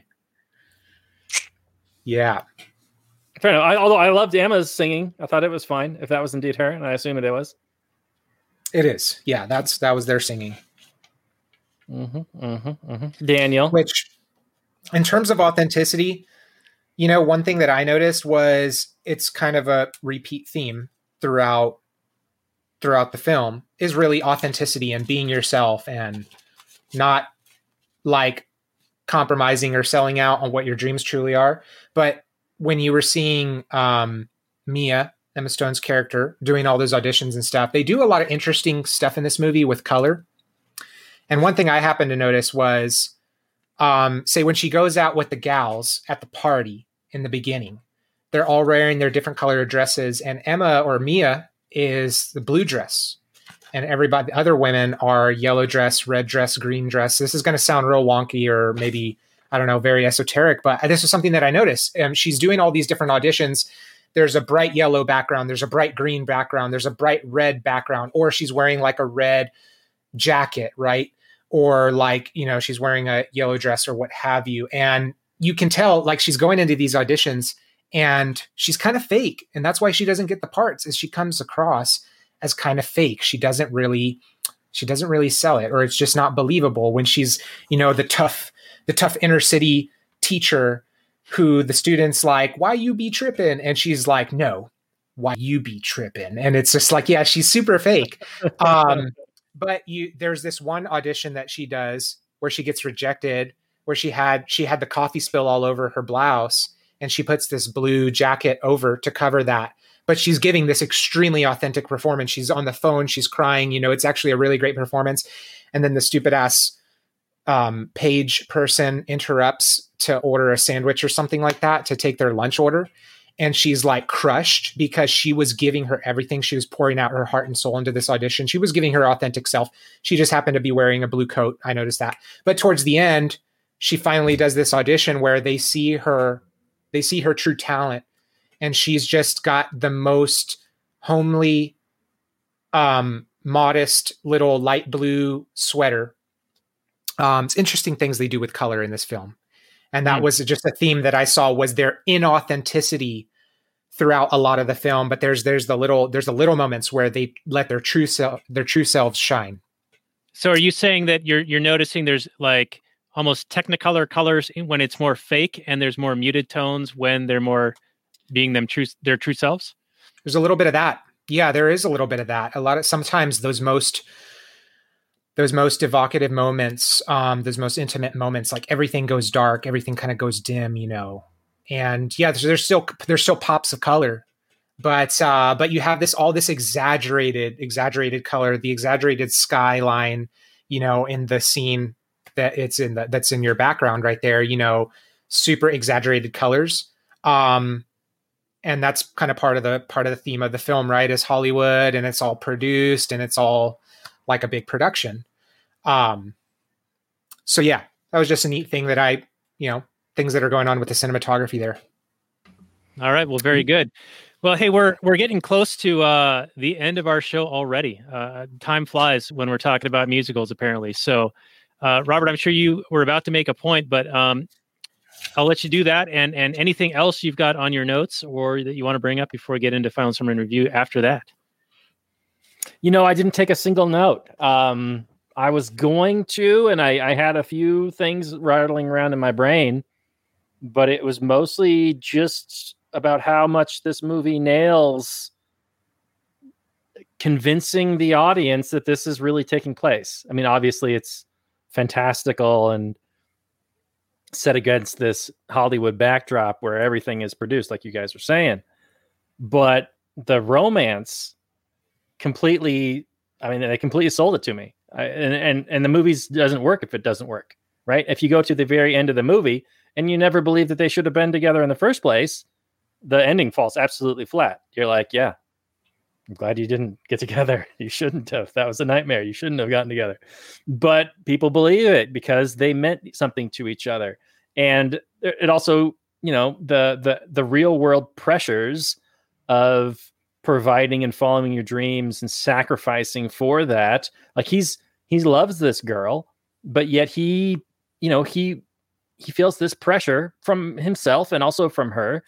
Yeah. Fair enough. I, although I loved Emma's singing, I thought it was fine if that was indeed her, and I assume it was. It is. Yeah, that's that was their singing. Mm-hmm, mm-hmm, mm-hmm. Daniel. Which, in terms of authenticity, you know, one thing that I noticed was it's kind of a repeat theme throughout throughout the film is really authenticity and being yourself and not like compromising or selling out on what your dreams truly are. But when you were seeing um, Mia, Emma Stone's character, doing all those auditions and stuff, they do a lot of interesting stuff in this movie with color. And one thing I happened to notice was, um, say, when she goes out with the gals at the party in the beginning, they're all wearing their different colored dresses, and Emma or Mia is the blue dress, and everybody, the other women are yellow dress, red dress, green dress. This is going to sound real wonky or maybe, I don't know, very esoteric, but this is something that I noticed. Um, she's doing all these different auditions. There's a bright yellow background. There's a bright green background. There's a bright red background, or she's wearing like a red jacket, right? Or like, you know, she's wearing a yellow dress or what have you. And you can tell like she's going into these auditions and she's kind of fake. And that's why she doesn't get the parts, is she comes across as kind of fake. She doesn't really, she doesn't really sell it, or it's just not believable when she's, you know, the tough, the tough inner city teacher who the students like, why you be tripping? And she's like, no, why you be tripping? And it's just like, yeah, she's super fake. Um, But you, there's this one audition that she does where she gets rejected, where she had she had the coffee spill all over her blouse, and she puts this blue jacket over to cover that. But she's giving this extremely authentic performance. She's on the phone, she's crying. You know, it's actually a really great performance. And then the stupid ass um, page person interrupts to order a sandwich or something like that to take their lunch order. And she's like crushed because she was giving her everything. She was pouring out her heart and soul into this audition. She was giving her authentic self. She just happened to be wearing a blue coat. I noticed that. But towards the end, she finally does this audition where they see her, they see her true talent. And she's just got the most homely, um, modest little light blue sweater. Um, it's interesting things they do with color in this film. And that was just a theme that I saw was their inauthenticity throughout a lot of the film. But there's there's the little there's the little moments where they let their true self their true selves shine. So are you saying that you're you're noticing there's like almost Technicolor colors when it's more fake, and there's more muted tones when they're more being them true their true selves? There's a little bit of that. Yeah, there is a little bit of that. A lot of sometimes those most those most evocative moments, um, those most intimate moments, like everything goes dark, everything kind of goes dim, you know. And yeah, there's, there's still there's still pops of color, but uh, but you have this all this exaggerated exaggerated color, the exaggerated skyline, you know, in the scene that it's in the, that's in your background right there, you know, super exaggerated colors. Um, and that's kind of part of the part of the theme of the film, right? Is Hollywood, and it's all produced and it's all like a big production. Um, so yeah, that was just a neat thing that I, you know, things that are going on with the cinematography there. All right. Well, very good. Well, hey, we're, we're getting close to uh, the end of our show already. Uh, time flies when we're talking about musicals, apparently. So, uh, Robert, I'm sure you were about to make a point, but um, I'll let you do that. And, and anything else you've got on your notes or that you want to bring up before we get into Final Summary and Review after that? You know, I didn't take a single note. Um, I was going to, and I, I had a few things rattling around in my brain, but it was mostly just about how much this movie nails convincing the audience that this is really taking place. I mean, obviously it's fantastical and set against this Hollywood backdrop where everything is produced, like you guys were saying. But the romance completely, I mean, they completely sold it to me. I, and, and, and the movie doesn't work if it doesn't work, right? If you go to the very end of the movie and you never believe that they should have been together in the first place, the ending falls absolutely flat. You're like, yeah, I'm glad you didn't get together. You shouldn't have. That was a nightmare. You shouldn't have gotten together. But people believe it because they meant something to each other. And it also, you know, the the the real world pressures of providing and following your dreams and sacrificing for that. Like he's, he loves this girl, but yet he, you know, he, he feels this pressure from himself and also from her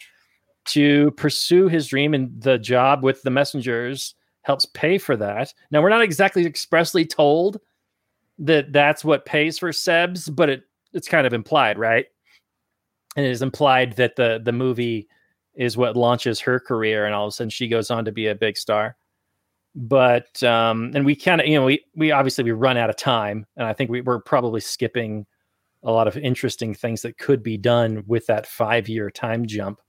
to pursue his dream, and the job with the messengers helps pay for that. Now, we're not exactly expressly told that that's what pays for Sebs, but it it's kind of implied, right? And it is implied that the the movie is what launches her career, and all of a sudden she goes on to be a big star. But um, and we kind of, you know, we we obviously we run out of time, and I think we, we're probably skipping a lot of interesting things that could be done with that five year time jump.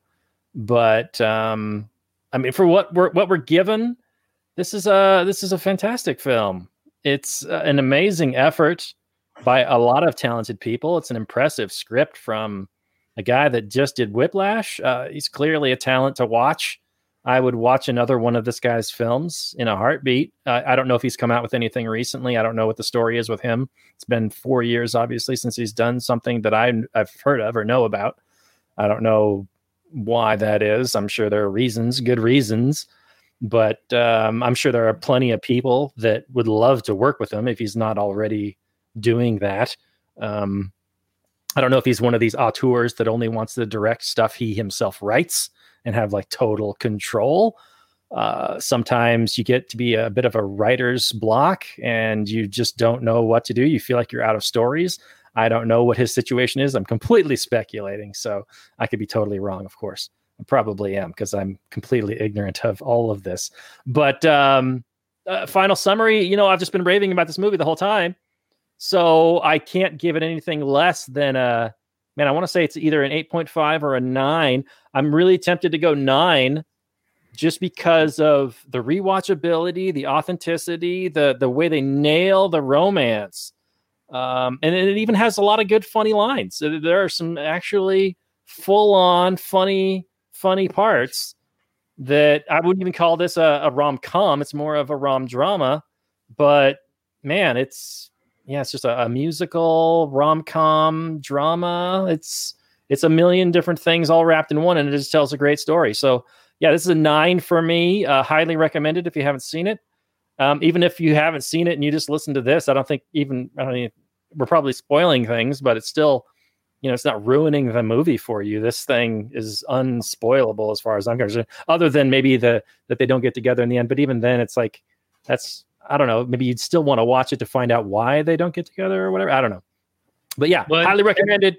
But um, I mean, for what we're what we're given, this is a this is a fantastic film. It's uh, an amazing effort by a lot of talented people. It's an impressive script from a guy that just did Whiplash. Uh, he's clearly a talent to watch. I would watch another one of this guy's films in a heartbeat. Uh, I don't know if he's come out with anything recently. I don't know what the story is with him. It's been four years, obviously, since he's done something that I, I've heard of or know about. I don't know why that is. I'm sure there are reasons, good reasons. But um, I'm sure there are plenty of people that would love to work with him if he's not already doing that. Um, I don't know if he's one of these auteurs that only wants to direct stuff he himself writes and have like total control. Uh, sometimes you get to be a bit of a writer's block and you just don't know what to do. You feel like you're out of stories. I don't know what his situation is. I'm completely speculating, so I could be totally wrong, of course. I probably am because I'm completely ignorant of all of this. But um, uh, final summary, you know, I've just been raving about this movie the whole time. So I can't give it anything less than a, man, I want to say it's either an eight point five or a nine. I'm really tempted to go nine just because of the rewatchability, the authenticity, the the way they nail the romance. Um, and it even has a lot of good funny lines. There are some actually full on funny, funny parts that I wouldn't even call this a, a rom-com. It's more of a rom drama, but man, it's, yeah, it's just a, a musical rom-com drama. It's, it's a million different things all wrapped in one, and it just tells a great story. So yeah, this is a nine for me. Uh, highly recommended if you haven't seen it. Um, even if you haven't seen it and you just listen to this, I don't think even, I don't mean, we're probably spoiling things, but it's still, you know, it's not ruining the movie for you. This thing is unspoilable as far as I'm concerned, other than maybe the, that they don't get together in the end. But even then it's like, that's, I don't know, maybe you'd still want to watch it to find out why they don't get together or whatever. I don't know. But yeah, But- highly recommended.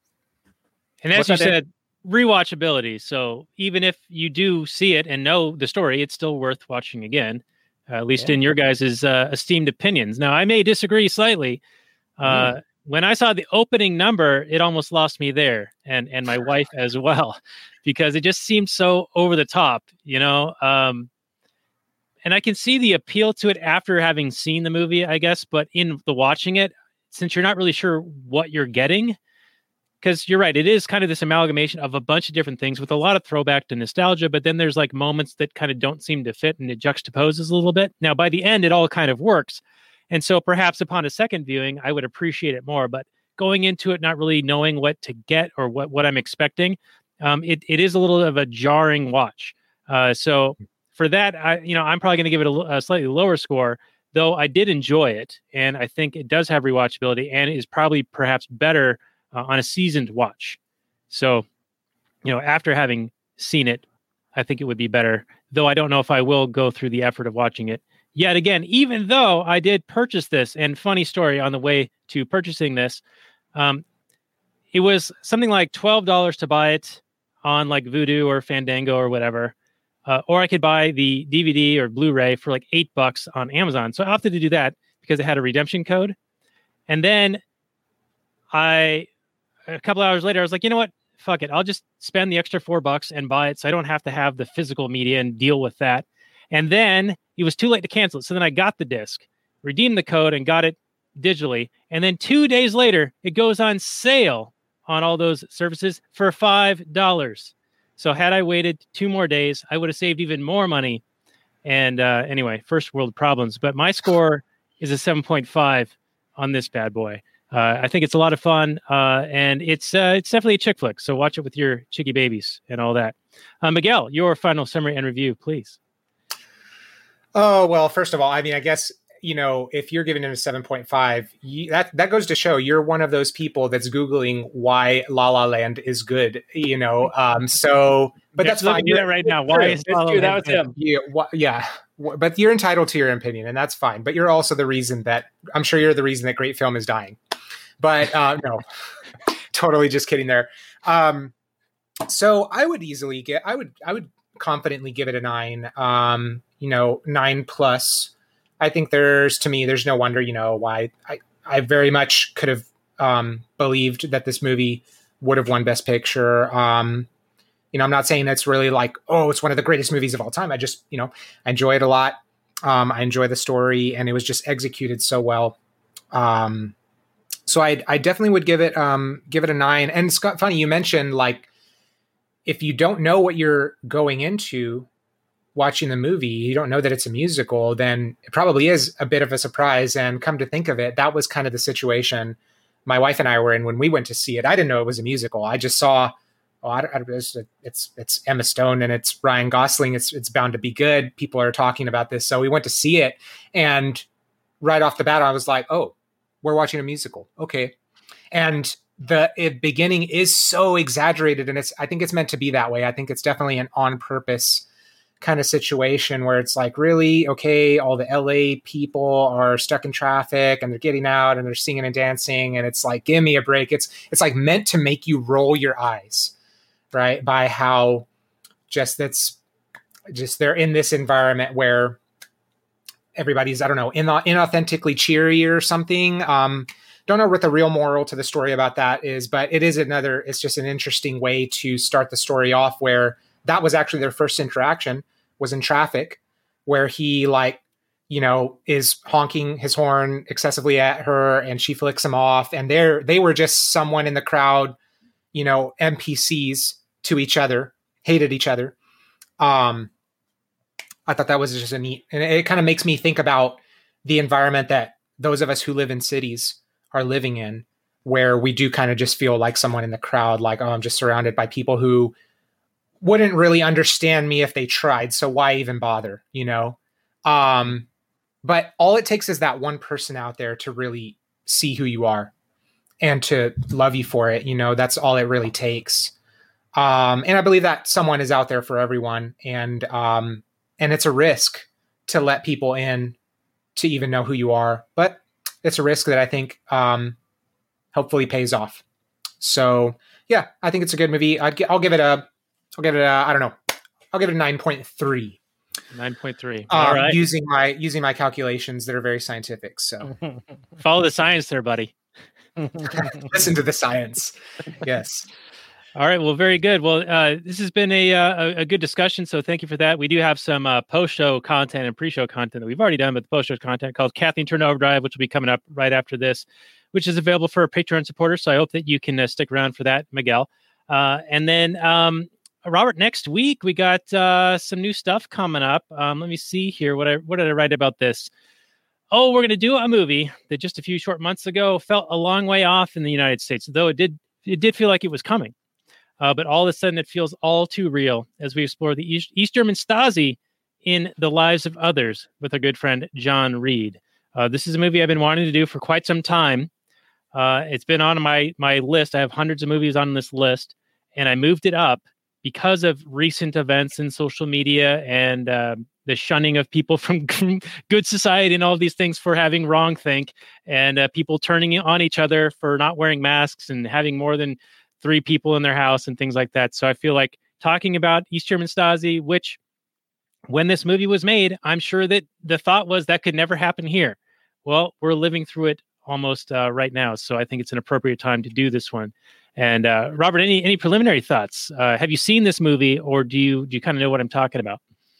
And as What's you that, Dan? said, rewatchability. So even if you do see it and know the story, it's still worth watching again, uh, at least Yeah. in your guys' uh, esteemed opinions. Now, I may disagree slightly. Uh, Mm. When I saw the opening number, it almost lost me there, and and my wife as well, because it just seemed so over the top, you know. Um, and I can see the appeal to it after having seen the movie, I guess. But in the watching it, since you're not really sure what you're getting, because you're right, it is kind of this amalgamation of a bunch of different things with a lot of throwback to nostalgia. But then there's like moments that kind of don't seem to fit, and it juxtaposes a little bit. Now, by the end, it all kind of works. And so perhaps upon a second viewing, I would appreciate it more. But going into it, not really knowing what to get or what, what I'm expecting, um, it, it is a little of a jarring watch. Uh, so for that, I, you know, I'm probably going to give it a, a slightly lower score, though I did enjoy it. And I think it does have rewatchability and is probably perhaps better uh, on a seasoned watch. So, you know, after having seen it, I think it would be better, though I don't know if I will go through the effort of watching it yet again, even though I did purchase this. And funny story, on the way to purchasing this, um, it was something like twelve dollars to buy it on like Vudu or Fandango or whatever. Uh, or I could buy the D V D or Blu-ray for like eight bucks on Amazon. So I opted to do that because it had a redemption code. And then I, a couple hours later, I was like, you know what? Fuck it. I'll just spend the extra four bucks and buy it so I don't have to have the physical media and deal with that. And then it was too late to cancel it. So then I got the disc, redeemed the code, and got it digitally. And then two days later, it goes on sale on all those services for five dollars. So had I waited two more days, I would have saved even more money. And uh, anyway, first world problems. But my score is a seven point five on this bad boy. Uh, I think it's a lot of fun, uh, and it's uh, it's definitely a chick flick. So watch it with your chicky babies and all that. Uh, Miguel, your final summary and review, please. Oh, well, first of all, I mean, I guess, you know, if you're giving it a seven point five, you, that, that goes to show you're one of those people that's Googling why La La Land is good, you know? Um, so, but Let's that's look fine. at you that right now. Why is La La Dude, that Land was good? him. Yeah, wha- yeah, Wha- but you're entitled to your opinion, and that's fine. But you're also the reason that I'm sure you're the reason that great film is dying. But uh, no, totally just kidding there. Um, so I would easily get, I would, I would confidently give it a nine. Um, you know, nine plus. I think there's, to me, there's no wonder, you know, why I, I very much could have um, believed that this movie would have won Best Picture. Um, you know, I'm not saying that's really like, oh, it's one of the greatest movies of all time. I just, you know, I enjoy it a lot. Um, I enjoy the story, and it was just executed so well. Um, so I, I definitely would give it, um, give it a nine. And Scott, funny, you mentioned like, if you don't know what you're going into watching the movie, you don't know that it's a musical, then it probably is a bit of a surprise. And come to think of it, that was kind of the situation my wife and I were in when we went to see it. I didn't know it was a musical. I just saw, oh, I, I, it's, it's it's Emma Stone and it's Ryan Gosling. It's it's bound to be good. People are talking about this, so we went to see it, and right off the bat, I was like, oh, we're watching a musical, okay. And the it, beginning is so exaggerated, and it's I think it's meant to be that way. I think it's definitely an on purpose kind of situation where it's like, really, okay, all the L A people are stuck in traffic and they're getting out and they're singing and dancing, and it's like, give me a break. It's it's like meant to make you roll your eyes, right? By how just that's just they're in this environment where everybody's, I don't know, in, inauthentically cheery or something. Um, don't know what the real moral to the story about that is, but it is another, it's just an interesting way to start the story off, where that was actually their first interaction was in traffic, where he like you know, is honking his horn excessively at her, and she flicks him off. And they're they were just someone in the crowd, you know, N P Cs to each other, hated each other. Um, I thought that was just a neat, and it kind of makes me think about the environment that those of us who live in cities are living in, where we do kind of just feel like someone in the crowd, like, oh, I'm just surrounded by people who wouldn't really understand me if they tried. So why even bother, you know? Um, but all it takes is that one person out there to really see who you are and to love you for it. You know, that's all it really takes. Um, and I believe that someone is out there for everyone. And, um, and it's a risk to let people in to even know who you are, but it's a risk that I think, um, hopefully pays off. So yeah, I think it's a good movie. I'd, I'll give it a, I'll give it a, I don't know. I'll give it a nine point three. nine point three. Um, All right. Using my, using my calculations that are very scientific. So Follow the science there, buddy. listen to the science. Yes. All right. Well, very good. Well, uh, this has been a, uh, a a good discussion. So thank you for that. We do have some uh, post-show content and pre-show content that we've already done, but the post-show content called Kathleen Turner Overdrive, which will be coming up right after this, which is available for our Patreon supporters. So I hope that you can uh, stick around for that, Miguel. Uh, and then, um, Robert, next week we got uh, some new stuff coming up. Um, let me see here. What I what did I write about this? Oh, we're going to do a movie that just a few short months ago felt a long way off in the United States, though it did it did feel like it was coming. Uh, but all of a sudden, it feels all too real as we explore the East, East German Stasi in the lives of others with our good friend John Reed. Uh, this is a movie I've been wanting to do for quite some time. Uh, it's been on my my list. I have hundreds of movies on this list, and I moved it up because of recent events in social media and uh, the shunning of people from good society and all of these things for having wrong think, and uh, people turning on each other for not wearing masks and having more than three people in their house and things like that. So I feel like talking about East German Stasi, which when this movie was made, I'm sure that the thought was that could never happen here. Well, we're living through it almost uh, right now. So I think it's an appropriate time to do this one. And uh, Robert, any any preliminary thoughts? Uh, have you seen this movie, or do you do you kind of know what I'm talking about?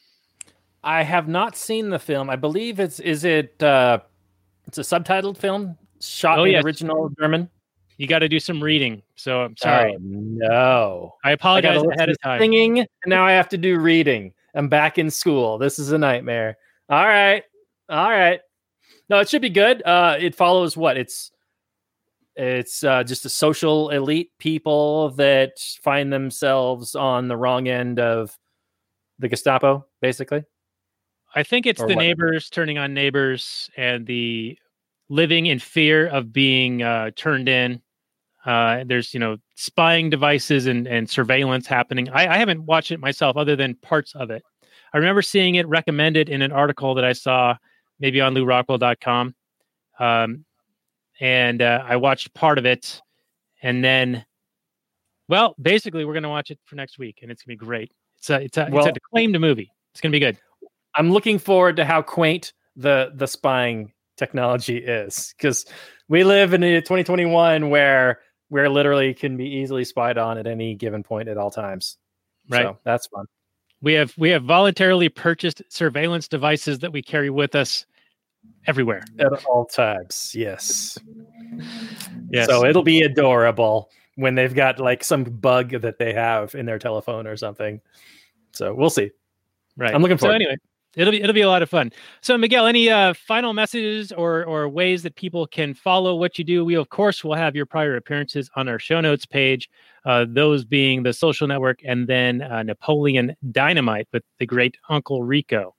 I have not seen the film. I believe it's is it uh, it's a subtitled film shot Oh, in yes. original German. You got to do some reading. So I'm sorry. Oh, no, I I apologize gotta ahead listen of to time. singing, and now I have to do reading. I'm back in school. This is a nightmare. All right, all right. No, it should be good. Uh, it follows what it's. It's uh, just a social elite people that find themselves on the wrong end of the Gestapo, basically. I think it's Or the what? neighbors turning on neighbors and the living in fear of being uh, turned in. Uh, there's, you know, spying devices and, and surveillance happening. I, I haven't watched it myself other than parts of it. I remember seeing it recommended in an article that I saw maybe on lou rockwell dot com. Um, and uh, I watched part of it. And then, well, basically, we're going to watch it for next week, and it's going to be great. It's a, it's a, Well- it's a acclaimed movie. It's going to be good. I'm looking forward to how quaint the the spying technology is, because we live in a twenty twenty-one where where literally can be easily spied on at any given point at all times. Right. So that's fun. We have we have voluntarily purchased surveillance devices that we carry with us everywhere. At all times. Yes. Yes. So it'll be adorable when they've got like some bug that they have in their telephone or something. So we'll see. right. I'm looking So forward. anyway, it'll be it'll be a lot of fun. So Miguel, any uh, final messages or or ways that people can follow what you do? We of course will have your prior appearances on our show notes page. Uh, those being the Social Network and then uh, Napoleon Dynamite with the great Uncle Rico.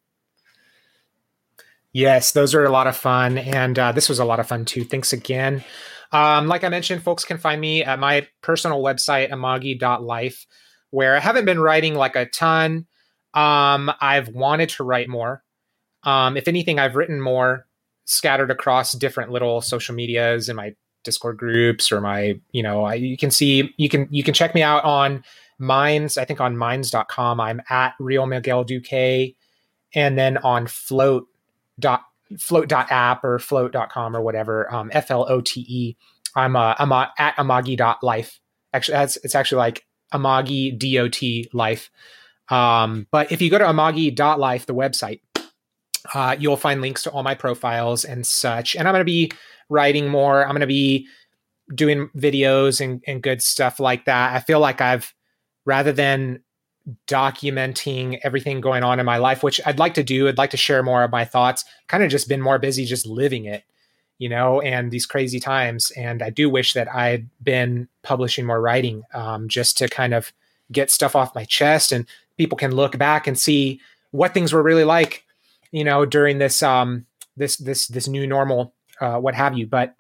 Yes, those are a lot of fun. And uh, this was a lot of fun too. Thanks again. Um, like I mentioned, folks can find me at my personal website, amagi dot life, where I haven't been writing like a ton. Um, I've wanted to write more. Um, if anything, I've written more scattered across different little social medias in my Discord groups or my, you know, I, you can see, you can, you can check me out on Minds. I think on minds dot com, I'm at Real Miguel Duque, and then on Float dot float dot app or float dot com or whatever, um, F L O T E. I'm, uh, I'm uh, at amagi dot life. Actually, that's, it's actually like Amagi D O T life. Um, but if you go to amagi dot life, the website, Uh, you'll find links to all my profiles and such. And I'm going to be writing more. I'm going to be doing videos and, and good stuff like that. I feel like I've, rather than documenting everything going on in my life, which I'd like to do, I'd like to share more of my thoughts, kind of just been more busy just living it, you know, and these crazy times. And I do wish that I'd been publishing more writing, um, just to kind of get stuff off my chest, and people can look back and see what things were really like, you know, during this, um, this, this, this new normal, uh, what have you. But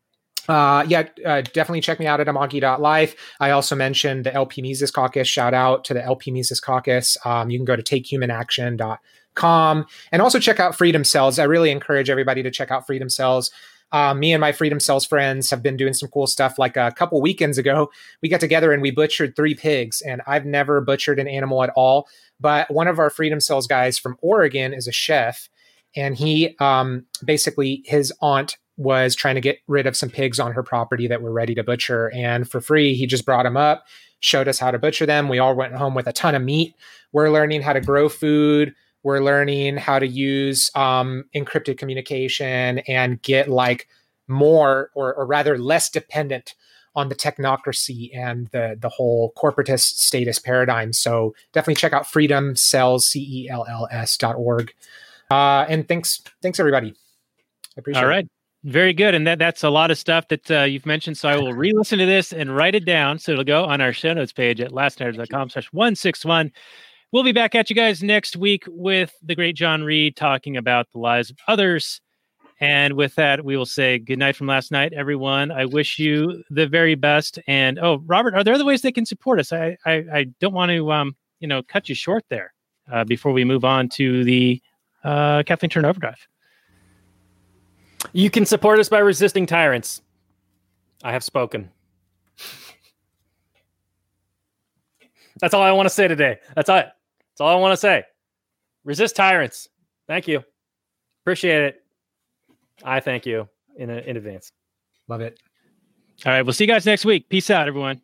Uh, yeah, uh, definitely check me out at amagi dot life. I also mentioned the L P Mises Caucus. Shout out to the L P Mises Caucus. Um, you can go to take human action dot com and also check out Freedom Cells. I really encourage everybody to check out Freedom Cells. Um, me and my Freedom Cells friends have been doing some cool stuff. Like a couple weekends ago, we got together and we butchered three pigs, and I've never butchered an animal at all. But one of our Freedom Cells guys from Oregon is a chef, and he um, basically, his aunt was trying to get rid of some pigs on her property that were ready to butcher. And for free, he just brought them up, showed us how to butcher them. We all went home with a ton of meat. We're learning how to grow food. We're learning how to use um, encrypted communication and get like more, or, or rather less dependent on the technocracy and the, the whole corporatist status paradigm. So definitely check out Freedom Cells, C E L L S dot org. Uh, and thanks, thanks everybody. I appreciate All right. it. Very good. And that that's a lot of stuff that uh, you've mentioned. So I will re-listen to this and write it down. So it'll go on our show notes page at lastnighters dot com slash one sixty-one. We'll be back at you guys next week with the great John Reed talking about the lives of others. And with that, we will say good night from last night, everyone. I wish you the very best. And, oh, Robert, are there other ways they can support us? I I, I don't want to, um, you know, cut you short there uh, before we move on to the uh, Kathleen Turner Overdrive. You can support us by resisting tyrants. I have spoken. That's all I want to say today. That's all. That's all I want to say. Resist tyrants. Thank you. Appreciate it. I thank you in in advance. Love it. All right. We'll see you guys next week. Peace out, everyone.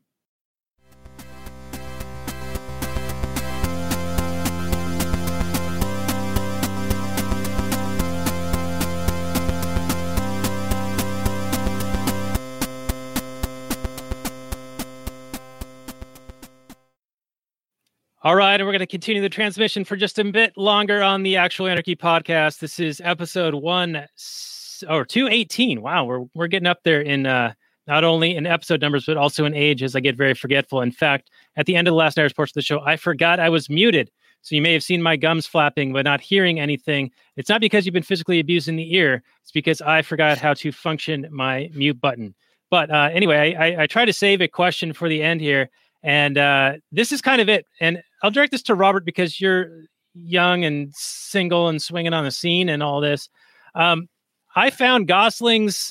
All right, and we're going to continue the transmission for just a bit longer on the Actual Anarchy podcast. This is episode one or two eighteen. Wow, we're we're getting up there in uh, not only in episode numbers but also in age as I get very forgetful. In fact, at the end of the last night's portion of the show, I forgot I was muted. So you may have seen my gums flapping but not hearing anything. It's not because you've been physically abused in the ear. It's because I forgot how to function my mute button. But uh, anyway, I, I, I try to save a question for the end here. And uh, this is kind of it. And I'll direct this to Robert because you're young and single and swinging on the scene and all this. Um, I found Gosling's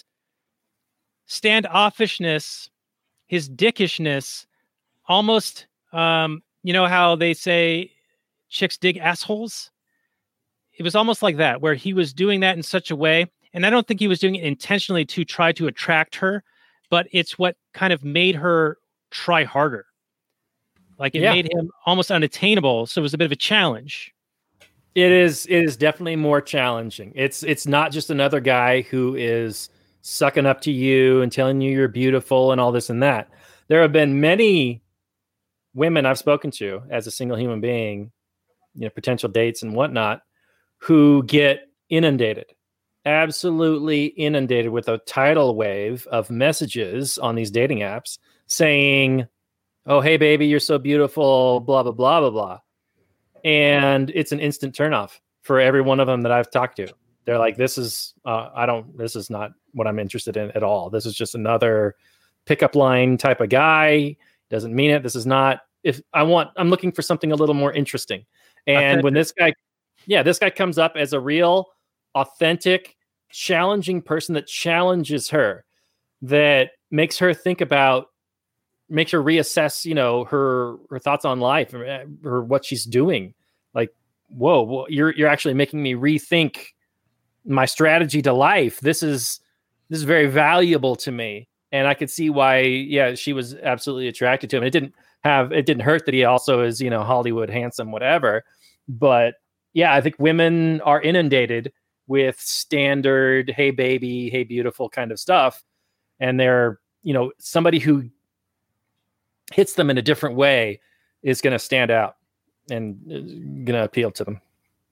standoffishness, his dickishness, almost, um, you know how they say chicks dig assholes? It was almost like that, where he was doing that in such a way. And I don't think he was doing it intentionally to try to attract her, but it's what kind of made her try harder. Like it yeah. made him almost unattainable. So it was a bit of a challenge. It is. It is definitely more challenging. It's it's not just another guy who is sucking up to you and telling you you're beautiful and all this and that. There have been many women I've spoken to as a single human being, you know, potential dates and whatnot, who get inundated, absolutely inundated with a tidal wave of messages on these dating apps saying, oh, hey, baby, you're so beautiful, blah, blah, blah, blah, blah. And it's an instant turnoff for every one of them that I've talked to. They're like, this is, uh, I don't, this is not what I'm interested in at all. This is just another pickup line type of guy. Doesn't mean it. This is not, if I want, I'm looking for something a little more interesting. And when this guy, yeah, this guy comes up as a real, authentic, challenging person that challenges her, that makes her think about, makes her reassess, you know, her her thoughts on life or, or what she's doing. Like, whoa, well, you're you're actually making me rethink my strategy to life. This is this is very valuable to me, and I could see why. Yeah, she was absolutely attracted to him. It didn't have it didn't hurt that he also is, you know, Hollywood handsome, whatever. But yeah, I think women are inundated with standard, hey baby, hey beautiful kind of stuff. And they're, you know, somebody who hits them in a different way is going to stand out and going to appeal to them.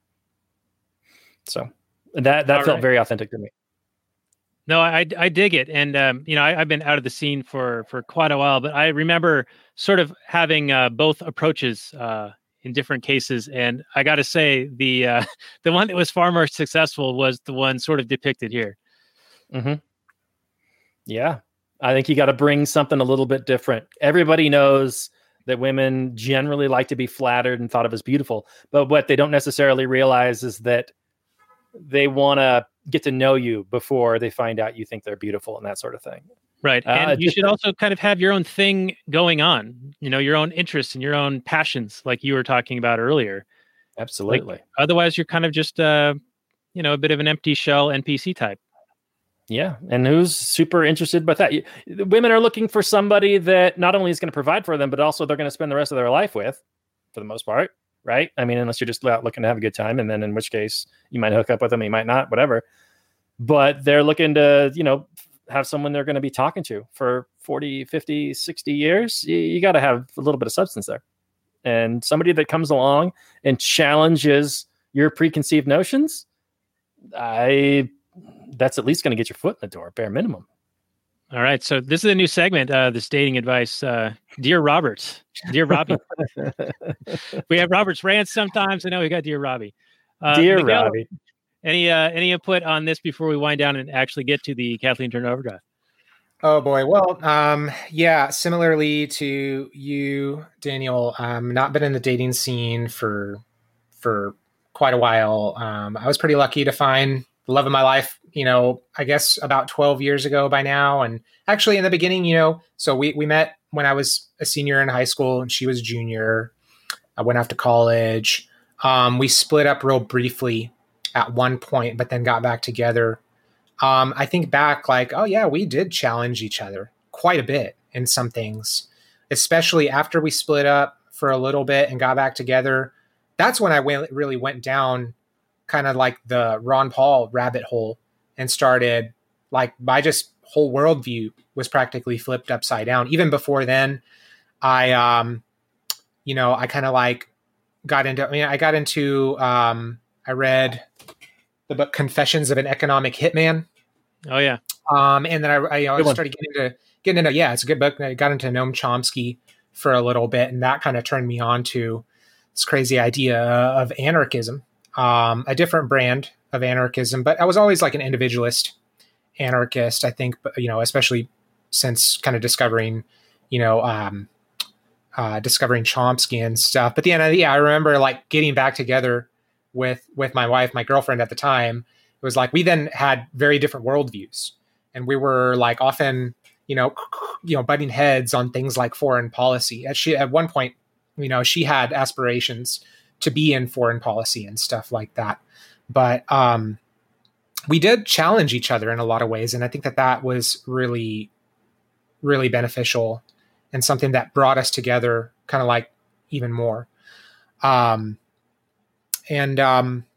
So that, that All felt right. very authentic to me. No, I I dig it, and um, you know I, I've been out of the scene for for quite a while, but I remember sort of having uh, both approaches uh, in different cases, and I got to say the uh, the one that was far more successful was the one sort of depicted here. Mm-hmm. Yeah, I think you got to bring something a little bit different. Everybody knows that women generally like to be flattered and thought of as beautiful, but what they don't necessarily realize is that they want to get to know you before they find out you think they're beautiful and that sort of thing. Right. And Uh, you should also kind of have your own thing going on, you know, your own interests and your own passions, like you were talking about earlier. Absolutely. Otherwise, you're kind of just, uh, you know, a bit of an empty shell N P C type. Yeah. And who's super interested with that? You, the women are looking for somebody that not only is going to provide for them, but also they're going to spend the rest of their life with, for the most part. Right. I mean, unless you're just out looking to have a good time. And then in which case you might hook up with them, you might not, whatever. But they're looking to, you know, have someone they're going to be talking to for forty, fifty, sixty years. You, you got to have a little bit of substance there. And somebody that comes along and challenges your preconceived notions, I that's at least going to get your foot in the door, bare minimum. All right. So this is a new segment, uh, this dating advice. Uh, Dear Roberts, Dear Robbie. We have Robert's rants sometimes. I know we got Dear Robbie. Uh, Dear Miguel, Robbie. Any uh, any input on this before we wind down and actually get to the Kathleen Turner Overdrive? Oh boy. Well, um, yeah, similarly to you, Daniel, um, not been in the dating scene for, for quite a while. Um, I was pretty lucky to find the love of my life, you know, I guess about twelve years ago by now. And actually in the beginning, you know, so we, we met when I was a senior in high school and she was a junior. I went off to college. Um, we split up real briefly at one point, but then got back together. Um, I think back like, oh yeah, we did challenge each other quite a bit in some things, especially after we split up for a little bit and got back together. That's when I went, really went down kind of like the Ron Paul rabbit hole and started like my just whole worldview was practically flipped upside down. Even before then, I, um, you know, I kind of like got into, I mean, I got into, um, I read the book Confessions of an Economic Hitman. Oh yeah. Um, and then I, I, you know, I Good one. started getting into, getting into, yeah, it's a good book. I got into Noam Chomsky for a little bit, and that kind of turned me on to this crazy idea of anarchism, um, a different brand of anarchism, but I was always like an individualist anarchist, I think, but, you know, especially since kind of discovering, you know, um, uh, discovering Chomsky and stuff. But the end, yeah, I remember like getting back together with, with my wife, my girlfriend at the time. It was like, we then had very different worldviews, and we were like often, you know, you know, butting heads on things like foreign policy. At she, at one point, you know, she had aspirations to be in foreign policy and stuff like that. But, um, we did challenge each other in a lot of ways. And I think that that was really, really beneficial and something that brought us together kind of like even more. Um, and, um,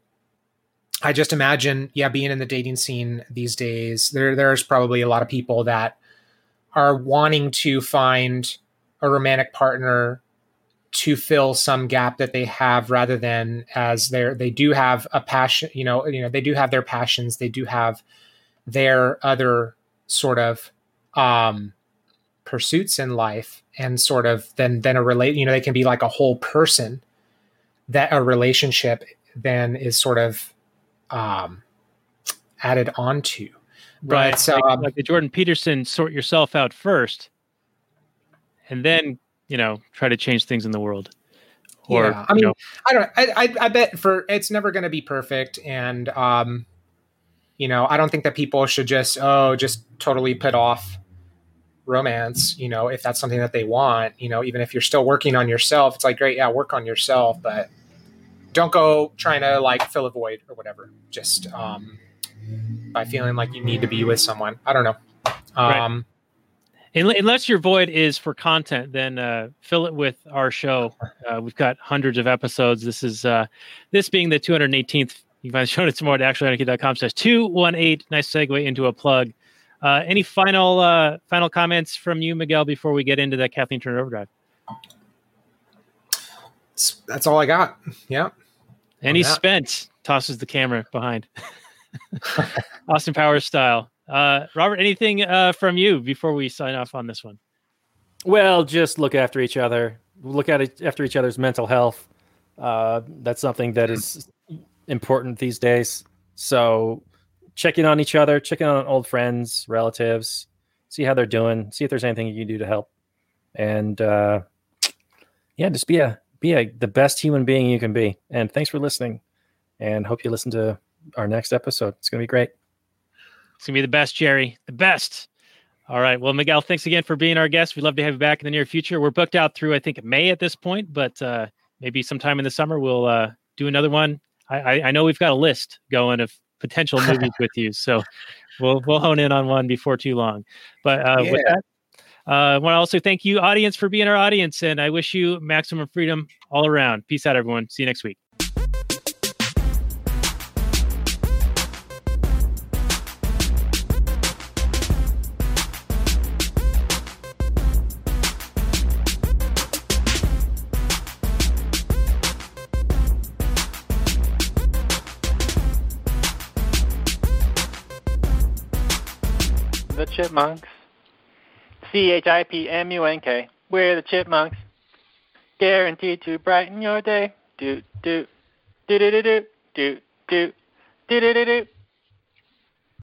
I just imagine, yeah, being in the dating scene these days, there, there's probably a lot of people that are wanting to find a romantic partner to fill some gap that they have, rather than as they they do have a passion, you know, you know, they do have their passions, they do have their other sort of um, pursuits in life, and sort of then then a relate, you know, they can be like a whole person that a relationship then is sort of um, added onto. Right. But like, um, like the Jordan Peterson, sort yourself out first, and then, you know, try to change things in the world. Or, yeah, I mean, you know, I don't, I, I, I bet for, it's never going to be perfect. And, um, you know, I don't think that people should just, oh, just totally put off romance, you know, if that's something that they want, you know, even if you're still working on yourself, it's like, great. Yeah. Work on yourself, but don't go trying to like fill a void or whatever, just, um, by feeling like you need to be with someone. I don't know. Um, Right. Un- Unless your void is for content, then uh, fill it with our show. Uh, we've got hundreds of episodes. This is uh, this being the two hundred eighteenth. You can find the show notes more at actually anarchy dot com slash two one eight. Nice segue into a plug. Uh, any final uh, final comments from you, Miguel, before we get into that Kathleen Turner Overdrive? That's, that's all I got. Yeah. And he's spent. Tosses the camera behind. Austin Powers style. Uh, Robert, anything uh, from you before we sign off on this one? Well, just look after each other. Look at it after each other's mental health. Uh, that's something that is important these days. So check in on each other, check in on old friends, relatives, see how they're doing, see if there's anything you can do to help. And uh, yeah, just be a be a the best human being you can be. And thanks for listening. And hope you listen to our next episode. It's going to be great. It's going to be the best, Jerry. The best. All right. Well, Miguel, thanks again for being our guest. We'd love to have you back in the near future. We're booked out through, I think, May at this point, but uh, maybe sometime in the summer we'll uh, do another one. I, I, I know we've got a list going of potential movies with you, so we'll we'll hone in on one before too long. But uh, Yeah. with that, uh, I want to also thank you, audience, for being our audience, and I wish you maximum freedom all around. Peace out, everyone. See you next week. The Chipmunks. C H I P M U N K. We're the Chipmunks. Guaranteed to brighten your day. Do, do, do, do, do, do, do, do, do, do, do, do.